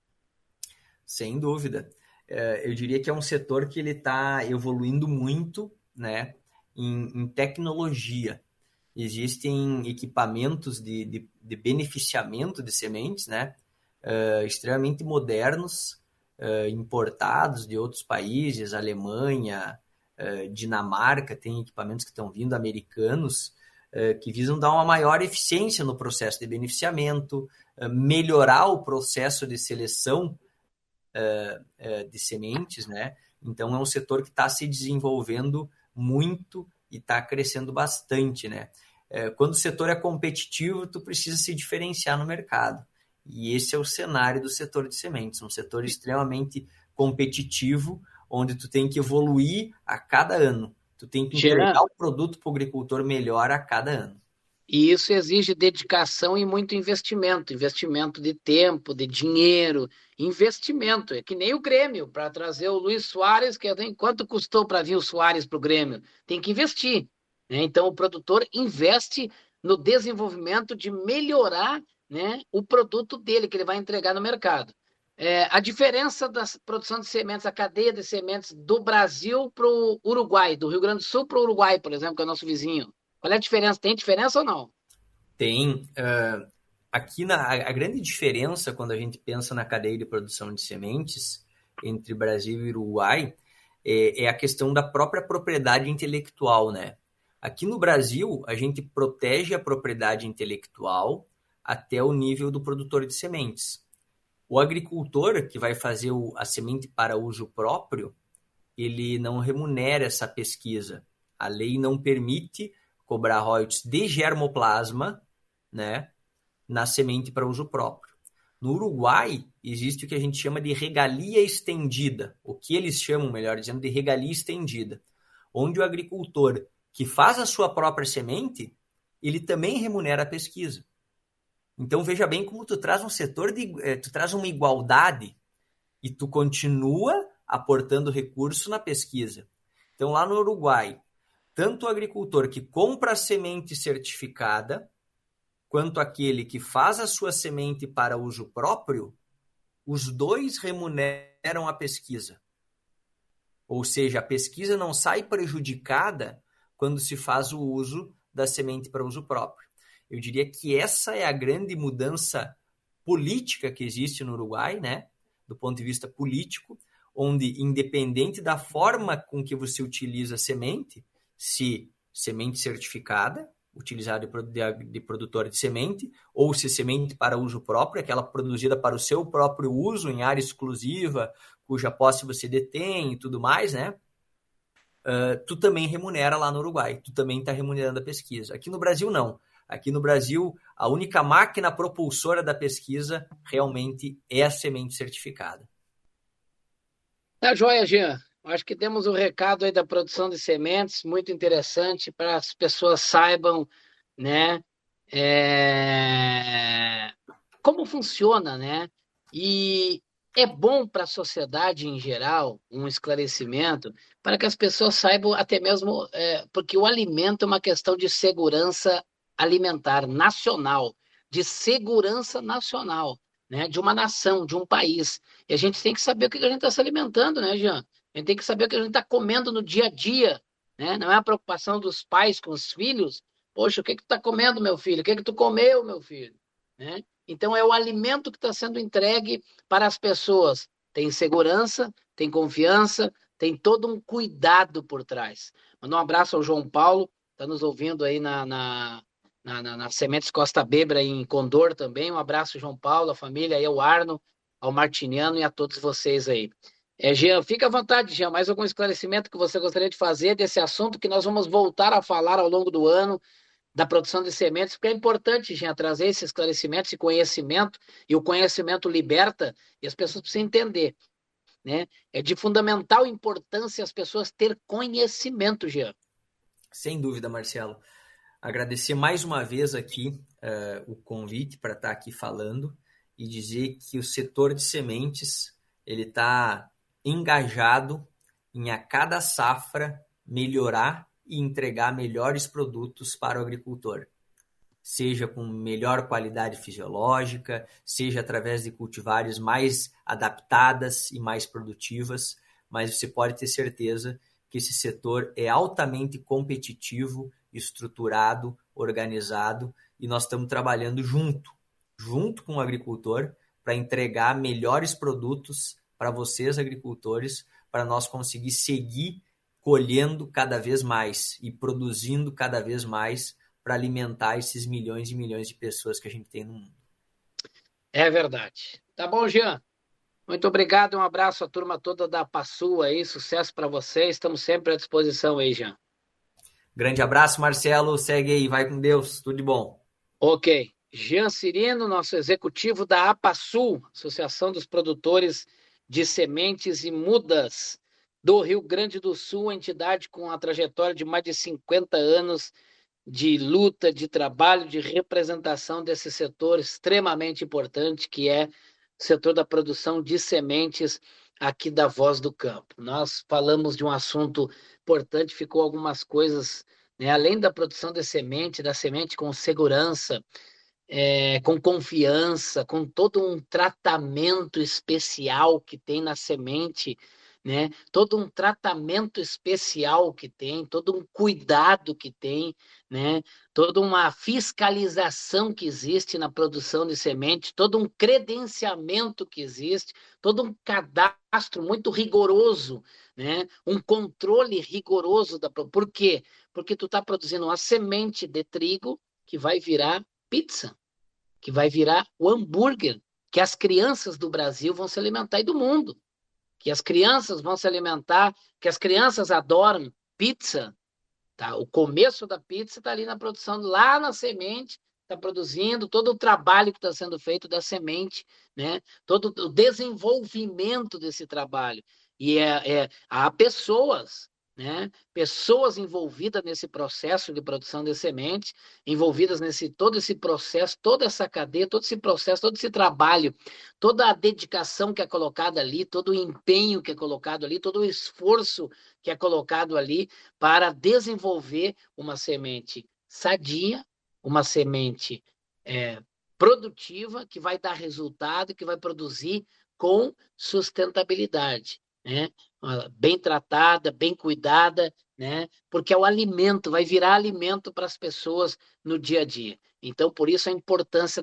Sem dúvida. Eu diria que é um setor que ele está evoluindo muito, né, em tecnologia. Existem equipamentos de beneficiamento de sementes, né, extremamente modernos, importados de outros países, Alemanha, Dinamarca, tem equipamentos que estão vindo, americanos, que visam dar uma maior eficiência no processo de beneficiamento, melhorar o processo de seleção de sementes, né? Então é um setor que está se desenvolvendo muito e está crescendo bastante, né? Quando o setor é competitivo, tu precisa se diferenciar no mercado. E esse é o cenário do setor de sementes, um setor extremamente competitivo, onde tu tem que evoluir a cada ano, Tu tem que entregar o produto para o agricultor melhor a cada ano. E isso exige dedicação e muito investimento de tempo, de dinheiro, investimento. É que nem o Grêmio, para trazer o Luis Soares, quanto custou para vir o Soares para o Grêmio? Tem que investir, né? Então o produtor investe no desenvolvimento de melhorar, né, o produto dele, que ele vai entregar no mercado. A diferença da produção de sementes, a cadeia de sementes do Brasil para o Uruguai, do Rio Grande do Sul para o Uruguai, por exemplo, que é o nosso vizinho. Qual é a diferença? Tem diferença ou não? Tem. Aqui a grande diferença quando a gente pensa na cadeia de produção de sementes entre Brasil e Uruguai é a questão da própria propriedade intelectual, né? Aqui no Brasil, a gente protege a propriedade intelectual até o nível do produtor de sementes. O agricultor que vai fazer a semente para uso próprio, ele não remunera essa pesquisa. A lei não permite cobrar royalties de germoplasma, né, na semente para uso próprio. No Uruguai, existe o que a gente chama de regalia estendida, o que eles chamam, melhor dizendo, de regalia estendida, onde o agricultor que faz a sua própria semente, ele também remunera a pesquisa. Então, veja bem como tu traz um setor tu traz uma igualdade e tu continua aportando recurso na pesquisa. Então, lá no Uruguai, tanto o agricultor que compra a semente certificada, quanto aquele que faz a sua semente para uso próprio, os dois remuneram a pesquisa. Ou seja, a pesquisa não sai prejudicada quando se faz o uso da semente para uso próprio. Eu diria que essa é a grande mudança política que existe no Uruguai, né? Do ponto de vista político, onde, independente da forma com que você utiliza a semente, se semente certificada, utilizada de produtor de semente, ou se semente para uso próprio, aquela produzida para o seu próprio uso, em área exclusiva, cuja posse você detém e tudo mais, né? Tu também remunera lá no Uruguai, tu também está remunerando a pesquisa. Aqui no Brasil, não. Aqui no Brasil, a única máquina propulsora da pesquisa realmente é a semente certificada. Tá joia, Jean. Acho que temos um recado aí da produção de sementes, muito interessante, para as pessoas saibam, né, como funciona, né? E é bom para a sociedade em geral um esclarecimento para que as pessoas saibam até mesmo, porque o alimento é uma questão de segurança alimentar nacional, de segurança nacional, né, de uma nação, de um país. E a gente tem que saber o que a gente está se alimentando, né, Jean? A gente tem que saber o que a gente está comendo no dia a dia, né? Não é a preocupação dos pais com os filhos. Poxa, o que tu está comendo, meu filho? O que tu comeu, meu filho? Né? Então, é o alimento que está sendo entregue para as pessoas. Tem segurança, tem confiança, tem todo um cuidado por trás. Mandar um abraço ao João Paulo, está nos ouvindo aí na Sementes Costa Bebra, em Condor também. Um abraço, João Paulo, a família, aí ao Arno, ao Martiniano e a todos vocês aí. Jean, fica à vontade, Jean, mais algum esclarecimento que você gostaria de fazer desse assunto que nós vamos voltar a falar ao longo do ano, da produção de sementes, porque é importante, Jean, trazer esse esclarecimento, esse conhecimento, e o conhecimento liberta, e as pessoas precisam entender, né? É de fundamental importância as pessoas ter conhecimento, Jean. Sem dúvida, Marcelo. Agradecer mais uma vez aqui o convite para estar aqui falando e dizer que o setor de sementes ele está engajado em a cada safra melhorar e entregar melhores produtos para o agricultor. Seja com melhor qualidade fisiológica, seja através de cultivares mais adaptadas e mais produtivas, mas você pode ter certeza que esse setor é altamente competitivo, estruturado, organizado, e nós estamos trabalhando junto com o agricultor, para entregar melhores produtos para vocês, agricultores, para nós conseguir seguir colhendo cada vez mais e produzindo cada vez mais para alimentar esses milhões e milhões de pessoas que a gente tem no mundo. É verdade. Tá bom, Jean? Muito obrigado, um abraço à turma toda da Passu aí, sucesso para vocês, estamos sempre à disposição aí, Jean. Grande abraço, Marcelo, segue aí, vai com Deus, tudo de bom. Ok. Jean Cirino, nosso executivo da APASU, Associação dos Produtores de Sementes e Mudas do Rio Grande do Sul, entidade com a trajetória de mais de 50 anos de luta, de trabalho, de representação desse setor extremamente importante, que é o setor da produção de sementes aqui da Voz do Campo. Nós falamos de um assunto importante, ficou algumas coisas, né, além da produção de semente, da semente com segurança, com confiança, com todo um tratamento especial que tem na semente, né? Todo um tratamento especial que tem, todo um cuidado que tem, né? Toda uma fiscalização que existe na produção de semente, todo um credenciamento que existe, todo um cadastro muito rigoroso, né? Um controle rigoroso Por quê? Porque tu está produzindo uma semente de trigo que vai virar pizza, que vai virar o hambúrguer, que as crianças do Brasil vão se alimentar e do mundo, que as crianças vão se alimentar, que as crianças adoram pizza, tá? O começo da pizza está ali na produção, lá na semente, está produzindo todo o trabalho que está sendo feito da semente, né? Todo o desenvolvimento desse trabalho. E há pessoas, né? Pessoas envolvidas nesse processo de produção de sementes, envolvidas nesse todo esse processo, toda essa cadeia, todo esse processo, todo esse trabalho, toda a dedicação que é colocada ali, todo o empenho que é colocado ali, todo o esforço que é colocado ali para desenvolver uma semente sadia, uma semente produtiva, que vai dar resultado, que vai produzir com sustentabilidade, né? Bem tratada, bem cuidada, né? Porque é o alimento, vai virar alimento para as pessoas no dia a dia. Então, por isso a importância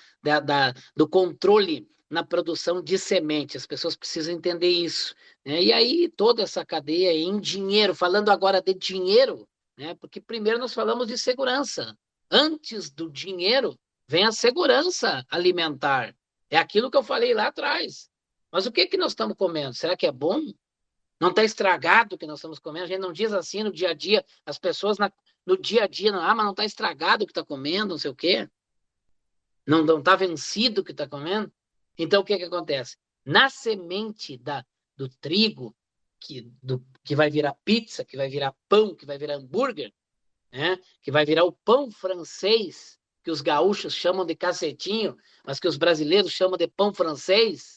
do controle na produção de semente. As pessoas precisam entender isso, né? E aí toda essa cadeia em dinheiro, falando agora de dinheiro, né? Porque primeiro nós falamos de segurança. Antes do dinheiro vem a segurança alimentar. É aquilo que eu falei lá atrás. Mas o que nós estamos comendo? Será que é bom? Não está estragado o que nós estamos comendo? A gente não diz assim no dia a dia, as pessoas no dia a dia, mas não está estragado o que está comendo, não sei o quê. Não está vencido o que está comendo? Então, o que acontece? Na semente do trigo, que vai virar pizza, que vai virar pão, que vai virar hambúrguer, né? Que vai virar o pão francês, que os gaúchos chamam de cacetinho, mas que os brasileiros chamam de pão francês,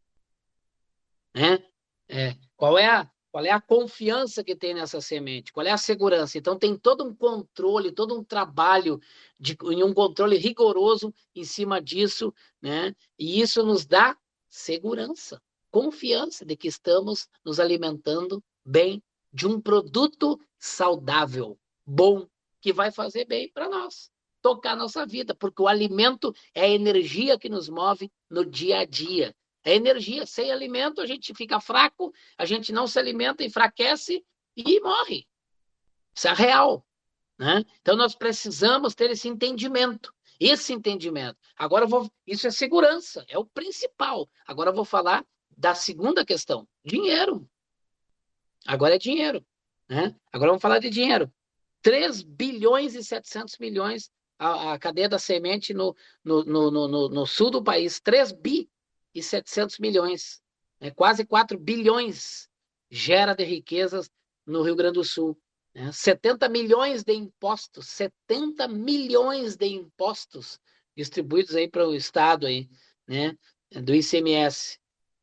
né? Qual é a confiança que tem nessa semente? Qual é a segurança? Então tem todo um controle, todo um trabalho e um controle rigoroso em cima disso, né? E isso nos dá segurança, confiança de que estamos nos alimentando bem de um produto saudável, bom, que vai fazer bem para nós, tocar nossa vida, porque o alimento é a energia que nos move no dia a dia. É energia. Sem alimento a gente fica fraco, a gente não se alimenta, enfraquece e morre. Isso é real, né? Então nós precisamos ter esse entendimento. Agora isso é segurança, é o principal. Agora eu vou falar da segunda questão, dinheiro. Agora é dinheiro, né? Agora vamos falar de dinheiro. 3 bilhões e 700 milhões a cadeia da semente no sul do país, 3 bi e 700 milhões, né? Quase 4 bilhões gera de riquezas no Rio Grande do Sul, né? 70 milhões de impostos, 70 milhões de impostos distribuídos aí para o estado aí, né? Do ICMS.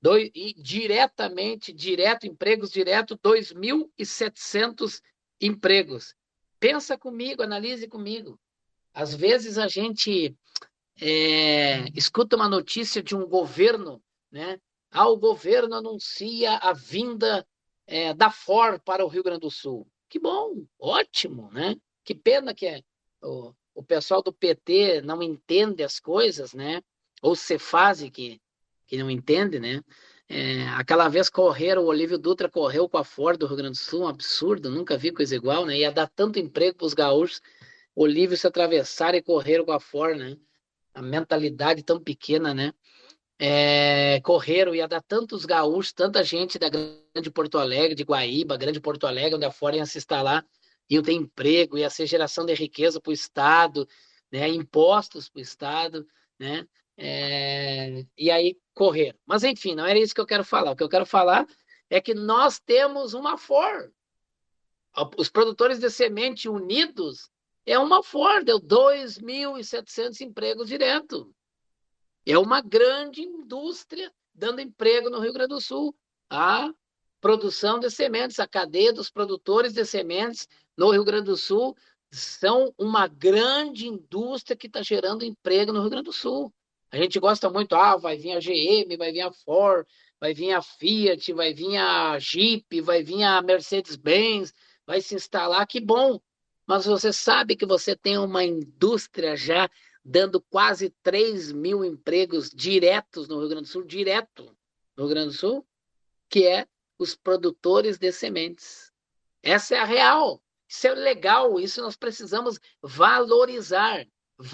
Empregos direto, 2.700 empregos. Pensa comigo, analise comigo. Às vezes a gente escuta uma notícia de um governo, né? O governo anuncia a vinda da Ford para o Rio Grande do Sul. Que bom, ótimo, né? Que pena que o pessoal do PT não entende as coisas, né? Ou Cefaz que não entende, né? Aquela vez o Olívio Dutra correu com a Ford do Rio Grande do Sul, um absurdo, nunca vi coisa igual, né? Ia dar tanto emprego para os gaúchos, Olívio se atravessaram e correram com a Ford, né? A mentalidade tão pequena, né? Correram, ia dar tantos gaúchos, tanta gente da Grande Porto Alegre, de Guaíba, Grande Porto Alegre, onde a Ford ia se instalar, ia ter emprego, ia ser geração de riqueza para o Estado, né? Impostos para o Estado, né? E aí correram. Mas enfim, não era isso que eu quero falar. O que eu quero falar é que nós temos uma FOR. Os produtores de semente unidos é uma FOR, deu 2.700 empregos direto. É uma grande indústria dando emprego no Rio Grande do Sul. A produção de sementes, a cadeia dos produtores de sementes no Rio Grande do Sul são uma grande indústria que está gerando emprego no Rio Grande do Sul. A gente gosta muito, vai vir a GM, vai vir a Ford, vai vir a Fiat, vai vir a Jeep, vai vir a Mercedes-Benz, vai se instalar, que bom. Mas você sabe que você tem uma indústria já dando quase 3.000 empregos diretos no Rio Grande do Sul, direto no Rio Grande do Sul, que é os produtores de sementes. Essa é a real. Isso é legal, isso nós precisamos valorizar.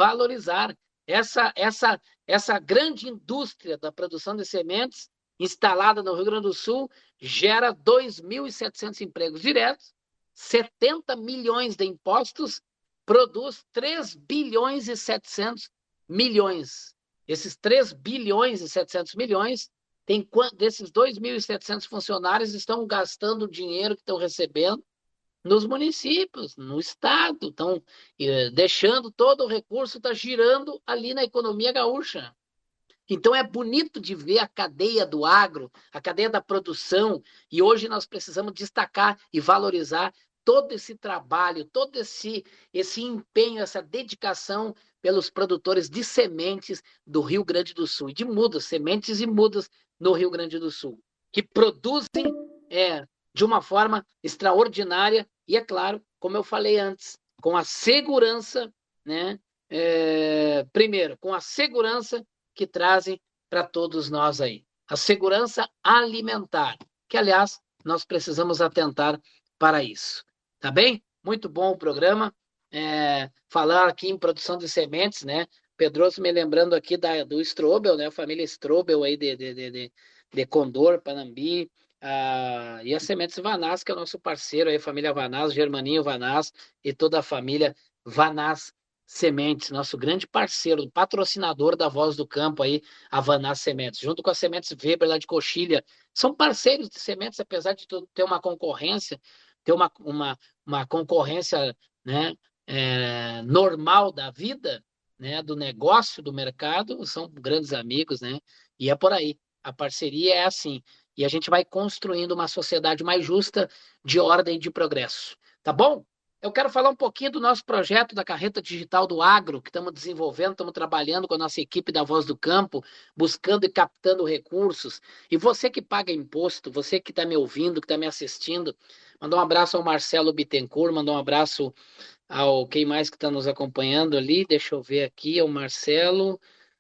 Essa grande indústria da produção de sementes instalada no Rio Grande do Sul gera 2.700 empregos diretos, 70 milhões de impostos, produz 3 bilhões e 700 milhões. Esses 3 bilhões e 700 milhões, desses 2.700 funcionários estão gastando o dinheiro que estão recebendo nos municípios, no estado, estão deixando todo o recurso, está girando ali na economia gaúcha. Então é bonito de ver a cadeia do agro, a cadeia da produção, e hoje nós precisamos destacar e valorizar todo esse trabalho, todo esse empenho, essa dedicação pelos produtores de sementes do Rio Grande do Sul, e de mudas, sementes e mudas no Rio Grande do Sul, que produzem de uma forma extraordinária e, é claro, como eu falei antes, com a segurança, né? Primeiro, com a segurança que trazem para todos nós aí. A segurança alimentar, que, aliás, nós precisamos atentar para isso. Tá bem? Muito bom o programa. Falar aqui em produção de sementes, né? Pedroso me lembrando aqui do Strobel, né? A família Strobel aí de Condor, Panambi, e a Sementes Vanaz, que é o nosso parceiro aí, a família Vanaz, Germaninho Vanaz e toda a família Vanaz Sementes, nosso grande parceiro, patrocinador da Voz do Campo aí, a Vanaz Sementes, junto com a Sementes Weber lá de Coxilha. São parceiros de sementes, apesar de ter uma concorrência, ter uma concorrência, né, normal da vida, né, do negócio, do mercado, são grandes amigos, né? E é por aí. A parceria é assim. E a gente vai construindo uma sociedade mais justa, de ordem e de progresso. Tá bom? Eu quero falar um pouquinho do nosso projeto da Carreta Digital do Agro, que estamos desenvolvendo, estamos trabalhando com a nossa equipe da Voz do Campo, buscando e captando recursos. E você que paga imposto, você que está me ouvindo, que está me assistindo, mandar um abraço ao Marcelo Bittencourt, mandar um abraço ao quem mais que está nos acompanhando ali, deixa eu ver aqui, ao Marcelo,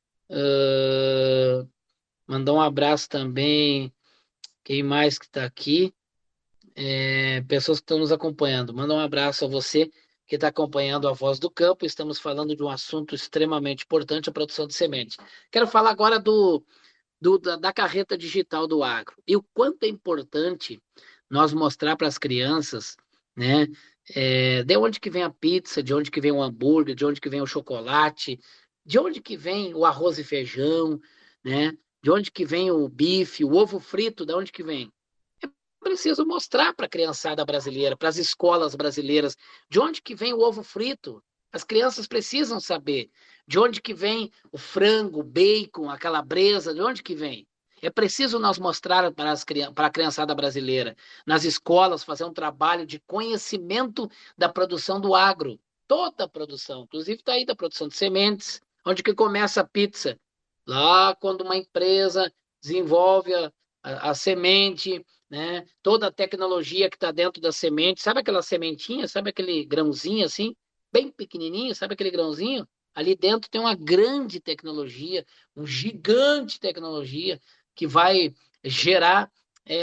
mandar um abraço também, quem mais que está aqui, pessoas que estão nos acompanhando, manda um abraço a você que está acompanhando a Voz do Campo. Estamos falando de um assunto extremamente importante, a produção de sementes. Quero falar agora da Carreta Digital do Agro, e o quanto é importante nós mostrar para as crianças, né, de onde que vem a pizza, de onde que vem o hambúrguer, de onde que vem o chocolate, de onde que vem o arroz e feijão, né, de onde que vem o bife, o ovo frito, de onde que vem? É preciso mostrar para a criançada brasileira, para as escolas brasileiras, de onde que vem o ovo frito. As crianças precisam saber de onde que vem o frango, o bacon, a calabresa, de onde que vem. É preciso nós mostrar para a criançada brasileira, nas escolas, fazer um trabalho de conhecimento da produção do agro. Toda a produção, inclusive está aí da produção de sementes, onde que começa a pizza. Lá quando uma empresa desenvolve a semente, né? Toda a tecnologia que está dentro da semente, sabe aquela sementinha, sabe aquele grãozinho assim, bem pequenininho, sabe aquele grãozinho? Ali dentro tem uma grande tecnologia, um gigante tecnologia que vai gerar,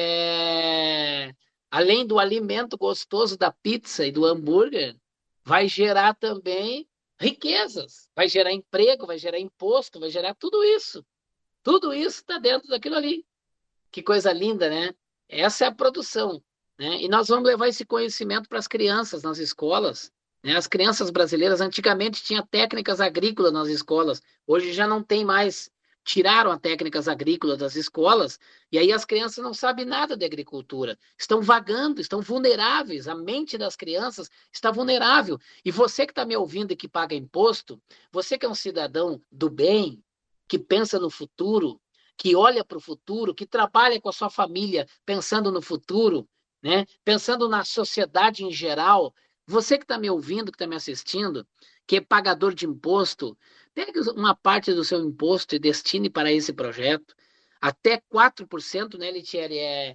além do alimento gostoso da pizza e do hambúrguer, vai gerar também riquezas, vai gerar emprego, vai gerar imposto, vai gerar tudo isso. Tudo isso está dentro daquilo ali. Que coisa linda, né? Essa é a produção, né? E nós vamos levar esse conhecimento para as crianças nas escolas, né? As crianças brasileiras antigamente tinham técnicas agrícolas nas escolas, hoje já não tem mais. tiraram as técnicas agrícolas das escolas, e aí as crianças não sabem nada de agricultura. Estão vagando, estão vulneráveis. A mente das crianças está vulnerável. E você que está me ouvindo e que paga imposto, você que é um cidadão do bem, que pensa no futuro, que olha para o futuro, que trabalha com a sua família pensando no futuro, né? Pensando na sociedade em geral, você que está me ouvindo, que está me assistindo, que é pagador de imposto, pegue uma parte do seu imposto e destine para esse projeto. Até 4%, né, Litieri?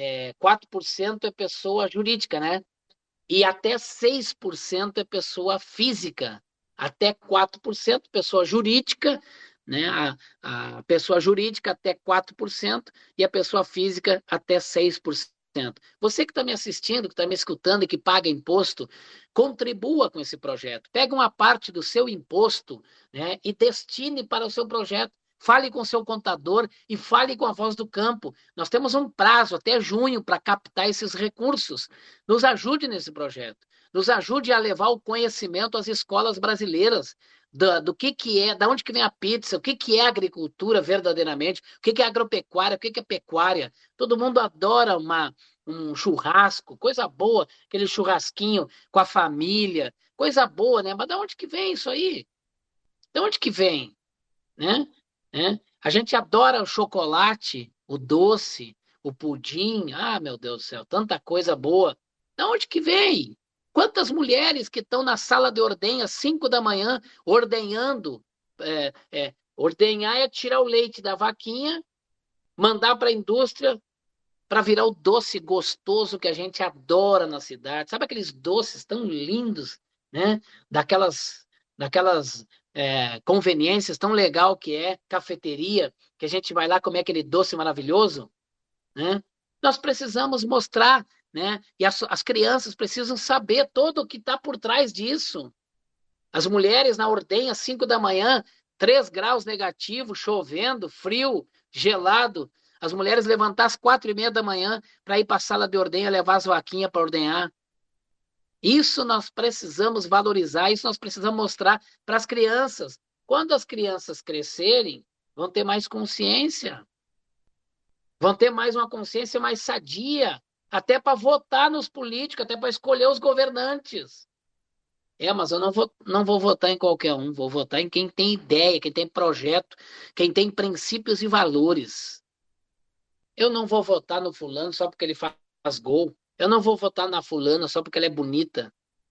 4% é pessoa jurídica, né? E até 6% é pessoa física. Até 4% pessoa jurídica, né? A pessoa jurídica até 4% e a pessoa física até 6%. Você que está me assistindo, que está me escutando e que paga imposto, contribua com esse projeto. Pega uma parte do seu imposto, né, e destine para o seu projeto. Fale com o seu contador e fale com a Voz do Campo. Nós temos um prazo até junho para captar esses recursos. Nos ajude nesse projeto. Nos ajude a levar o conhecimento às escolas brasileiras do que é, da onde que vem a pizza, o que é agricultura verdadeiramente, o que é agropecuária, o que é pecuária. Todo mundo adora um churrasco, coisa boa, aquele churrasquinho com a família, coisa boa, né? Mas de onde que vem isso aí? De onde que vem? Né? A gente adora o chocolate, o doce, o pudim, meu Deus do céu, tanta coisa boa. De onde que vem? Quantas mulheres que estão na sala de ordenha às 5 da manhã, ordenhando? Ordenhar é tirar o leite da vaquinha, mandar para a indústria para virar o doce gostoso que a gente adora na cidade. Sabe aqueles doces tão lindos, né? Daquelas conveniências tão legal que é cafeteria, que a gente vai lá comer aquele doce maravilhoso, né? Nós precisamos mostrar, né? E as crianças precisam saber todo o que está por trás disso. As mulheres na ordenha às 5 da manhã, 3 graus negativo, chovendo, frio, gelado. As mulheres levantar às 4:30 da manhã para ir para a sala de ordenha levar as vaquinhas para ordenhar. Isso nós precisamos valorizar, isso nós precisamos mostrar para as crianças. Quando as crianças crescerem, vão ter mais consciência. Vão ter mais uma consciência mais sadia, até para votar nos políticos, até para escolher os governantes. Mas eu não vou votar em qualquer um, vou votar em quem tem ideia, quem tem projeto, quem tem princípios e valores. Eu não vou votar no fulano só porque ele faz gol. Eu não vou votar na fulana só porque ela é bonita.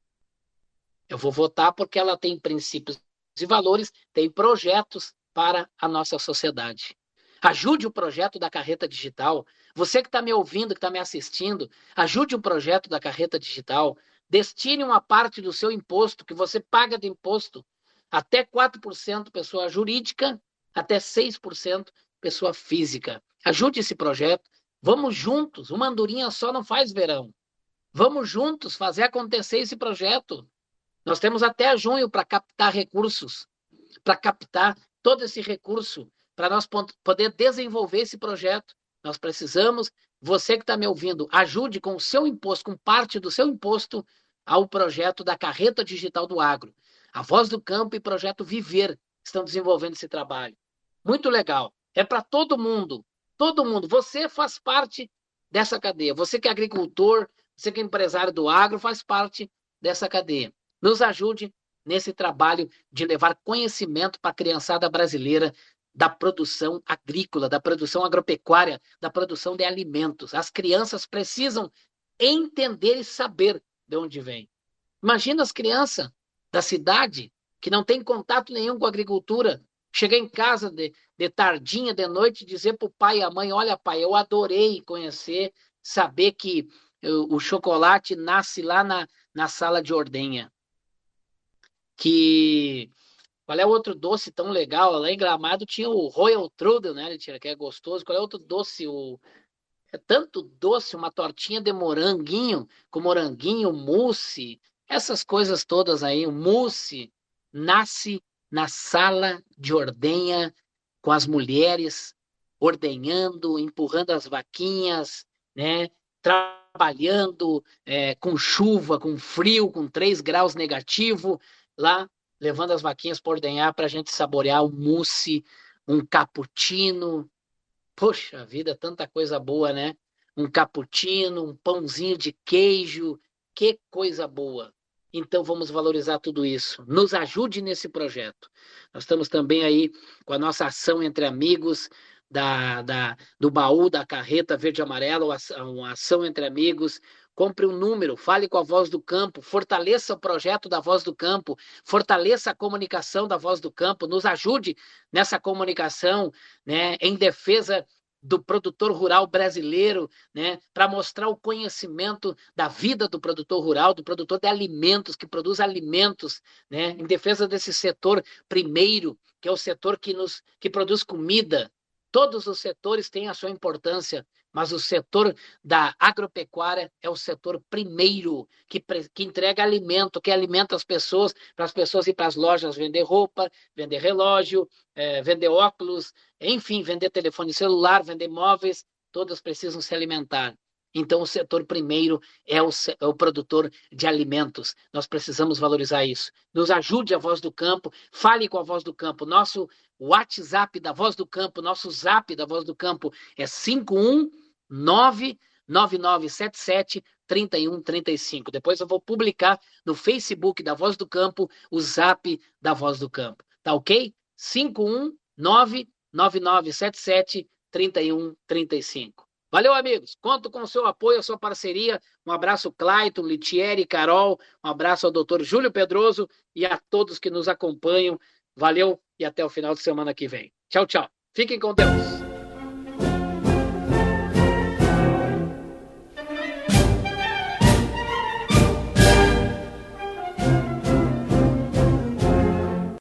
Eu vou votar porque ela tem princípios e valores, tem projetos para a nossa sociedade. Ajude o projeto da Carreta Digital. Você que está me ouvindo, que está me assistindo, ajude o projeto da Carreta Digital. Destine uma parte do seu imposto, que você paga de imposto, até 4% pessoa jurídica, até 6% pessoa física. Ajude esse projeto. Vamos juntos. Uma andorinha só não faz verão. Vamos juntos fazer acontecer esse projeto. Nós temos até junho para captar recursos, para captar todo esse recurso, para nós poder desenvolver esse projeto. Nós precisamos, você que está me ouvindo, ajude com o seu imposto, com parte do seu imposto, ao projeto da Carreta Digital do Agro. A Voz do Campo e Projeto Viver estão desenvolvendo esse trabalho. Muito legal. É para todo mundo. Todo mundo. Você faz parte dessa cadeia. Você que é agricultor, você que é empresário do agro, faz parte dessa cadeia. Nos ajude nesse trabalho de levar conhecimento para a criançada brasileira da produção agrícola, da produção agropecuária, da produção de alimentos. As crianças precisam entender e saber de onde vem. Imagina as crianças da cidade que não têm contato nenhum com a agricultura, chegar em casa de tardinha, de noite, e dizer para o pai e a mãe: olha, pai, eu adorei conhecer, saber que o chocolate nasce lá na sala de ordenha. Qual é outro doce tão legal? Lá em Gramado tinha o Royal Trudel, né? Que é gostoso. Qual é outro doce? É tanto doce, uma tortinha de moranguinho, com moranguinho, mousse, essas coisas todas aí. O mousse nasce na sala de ordenha, com as mulheres ordenhando, empurrando as vaquinhas, né? Trabalhando com chuva, com frio, com 3 graus negativo, lá levando as vaquinhas para ordenhar, para a gente saborear o mousse, um cappuccino. Poxa vida, tanta coisa boa, né? Um cappuccino, um pãozinho de queijo, que coisa boa. Então vamos valorizar tudo isso. Nos ajude nesse projeto. Nós estamos também aí com a nossa ação entre amigos do baú da carreta verde e amarela, uma ação entre amigos. Compre um número, fale com a Voz do Campo, fortaleça o projeto da Voz do Campo, fortaleça a comunicação da Voz do Campo, nos ajude nessa comunicação, né, em defesa do produtor rural brasileiro, né, para mostrar o conhecimento da vida do produtor rural, do produtor de alimentos, que produz alimentos, né, em defesa desse setor primeiro, que é o setor que produz comida. Todos os setores têm a sua importância, mas o setor da agropecuária é o setor primeiro, que entrega alimento, que alimenta as pessoas, para as pessoas ir para as lojas vender roupa, vender relógio, vender óculos, enfim, vender telefone celular, vender móveis, todas precisam se alimentar. Então, o setor primeiro é o produtor de alimentos. Nós precisamos valorizar isso. Nos ajude a Voz do Campo, fale com a Voz do Campo. Nosso WhatsApp da Voz do Campo, nosso Zap da Voz do Campo é 51999773135. Depois eu vou publicar no Facebook da Voz do Campo o Zap da Voz do Campo. Tá ok? 51999773135. Valeu, amigos. Conto com o seu apoio, a sua parceria. Um abraço, Clayton, Litieri, Carol. Um abraço ao doutor Júlio Pedroso e a todos que nos acompanham. Valeu e até o final de semana que vem. Tchau, tchau. Fiquem com Deus.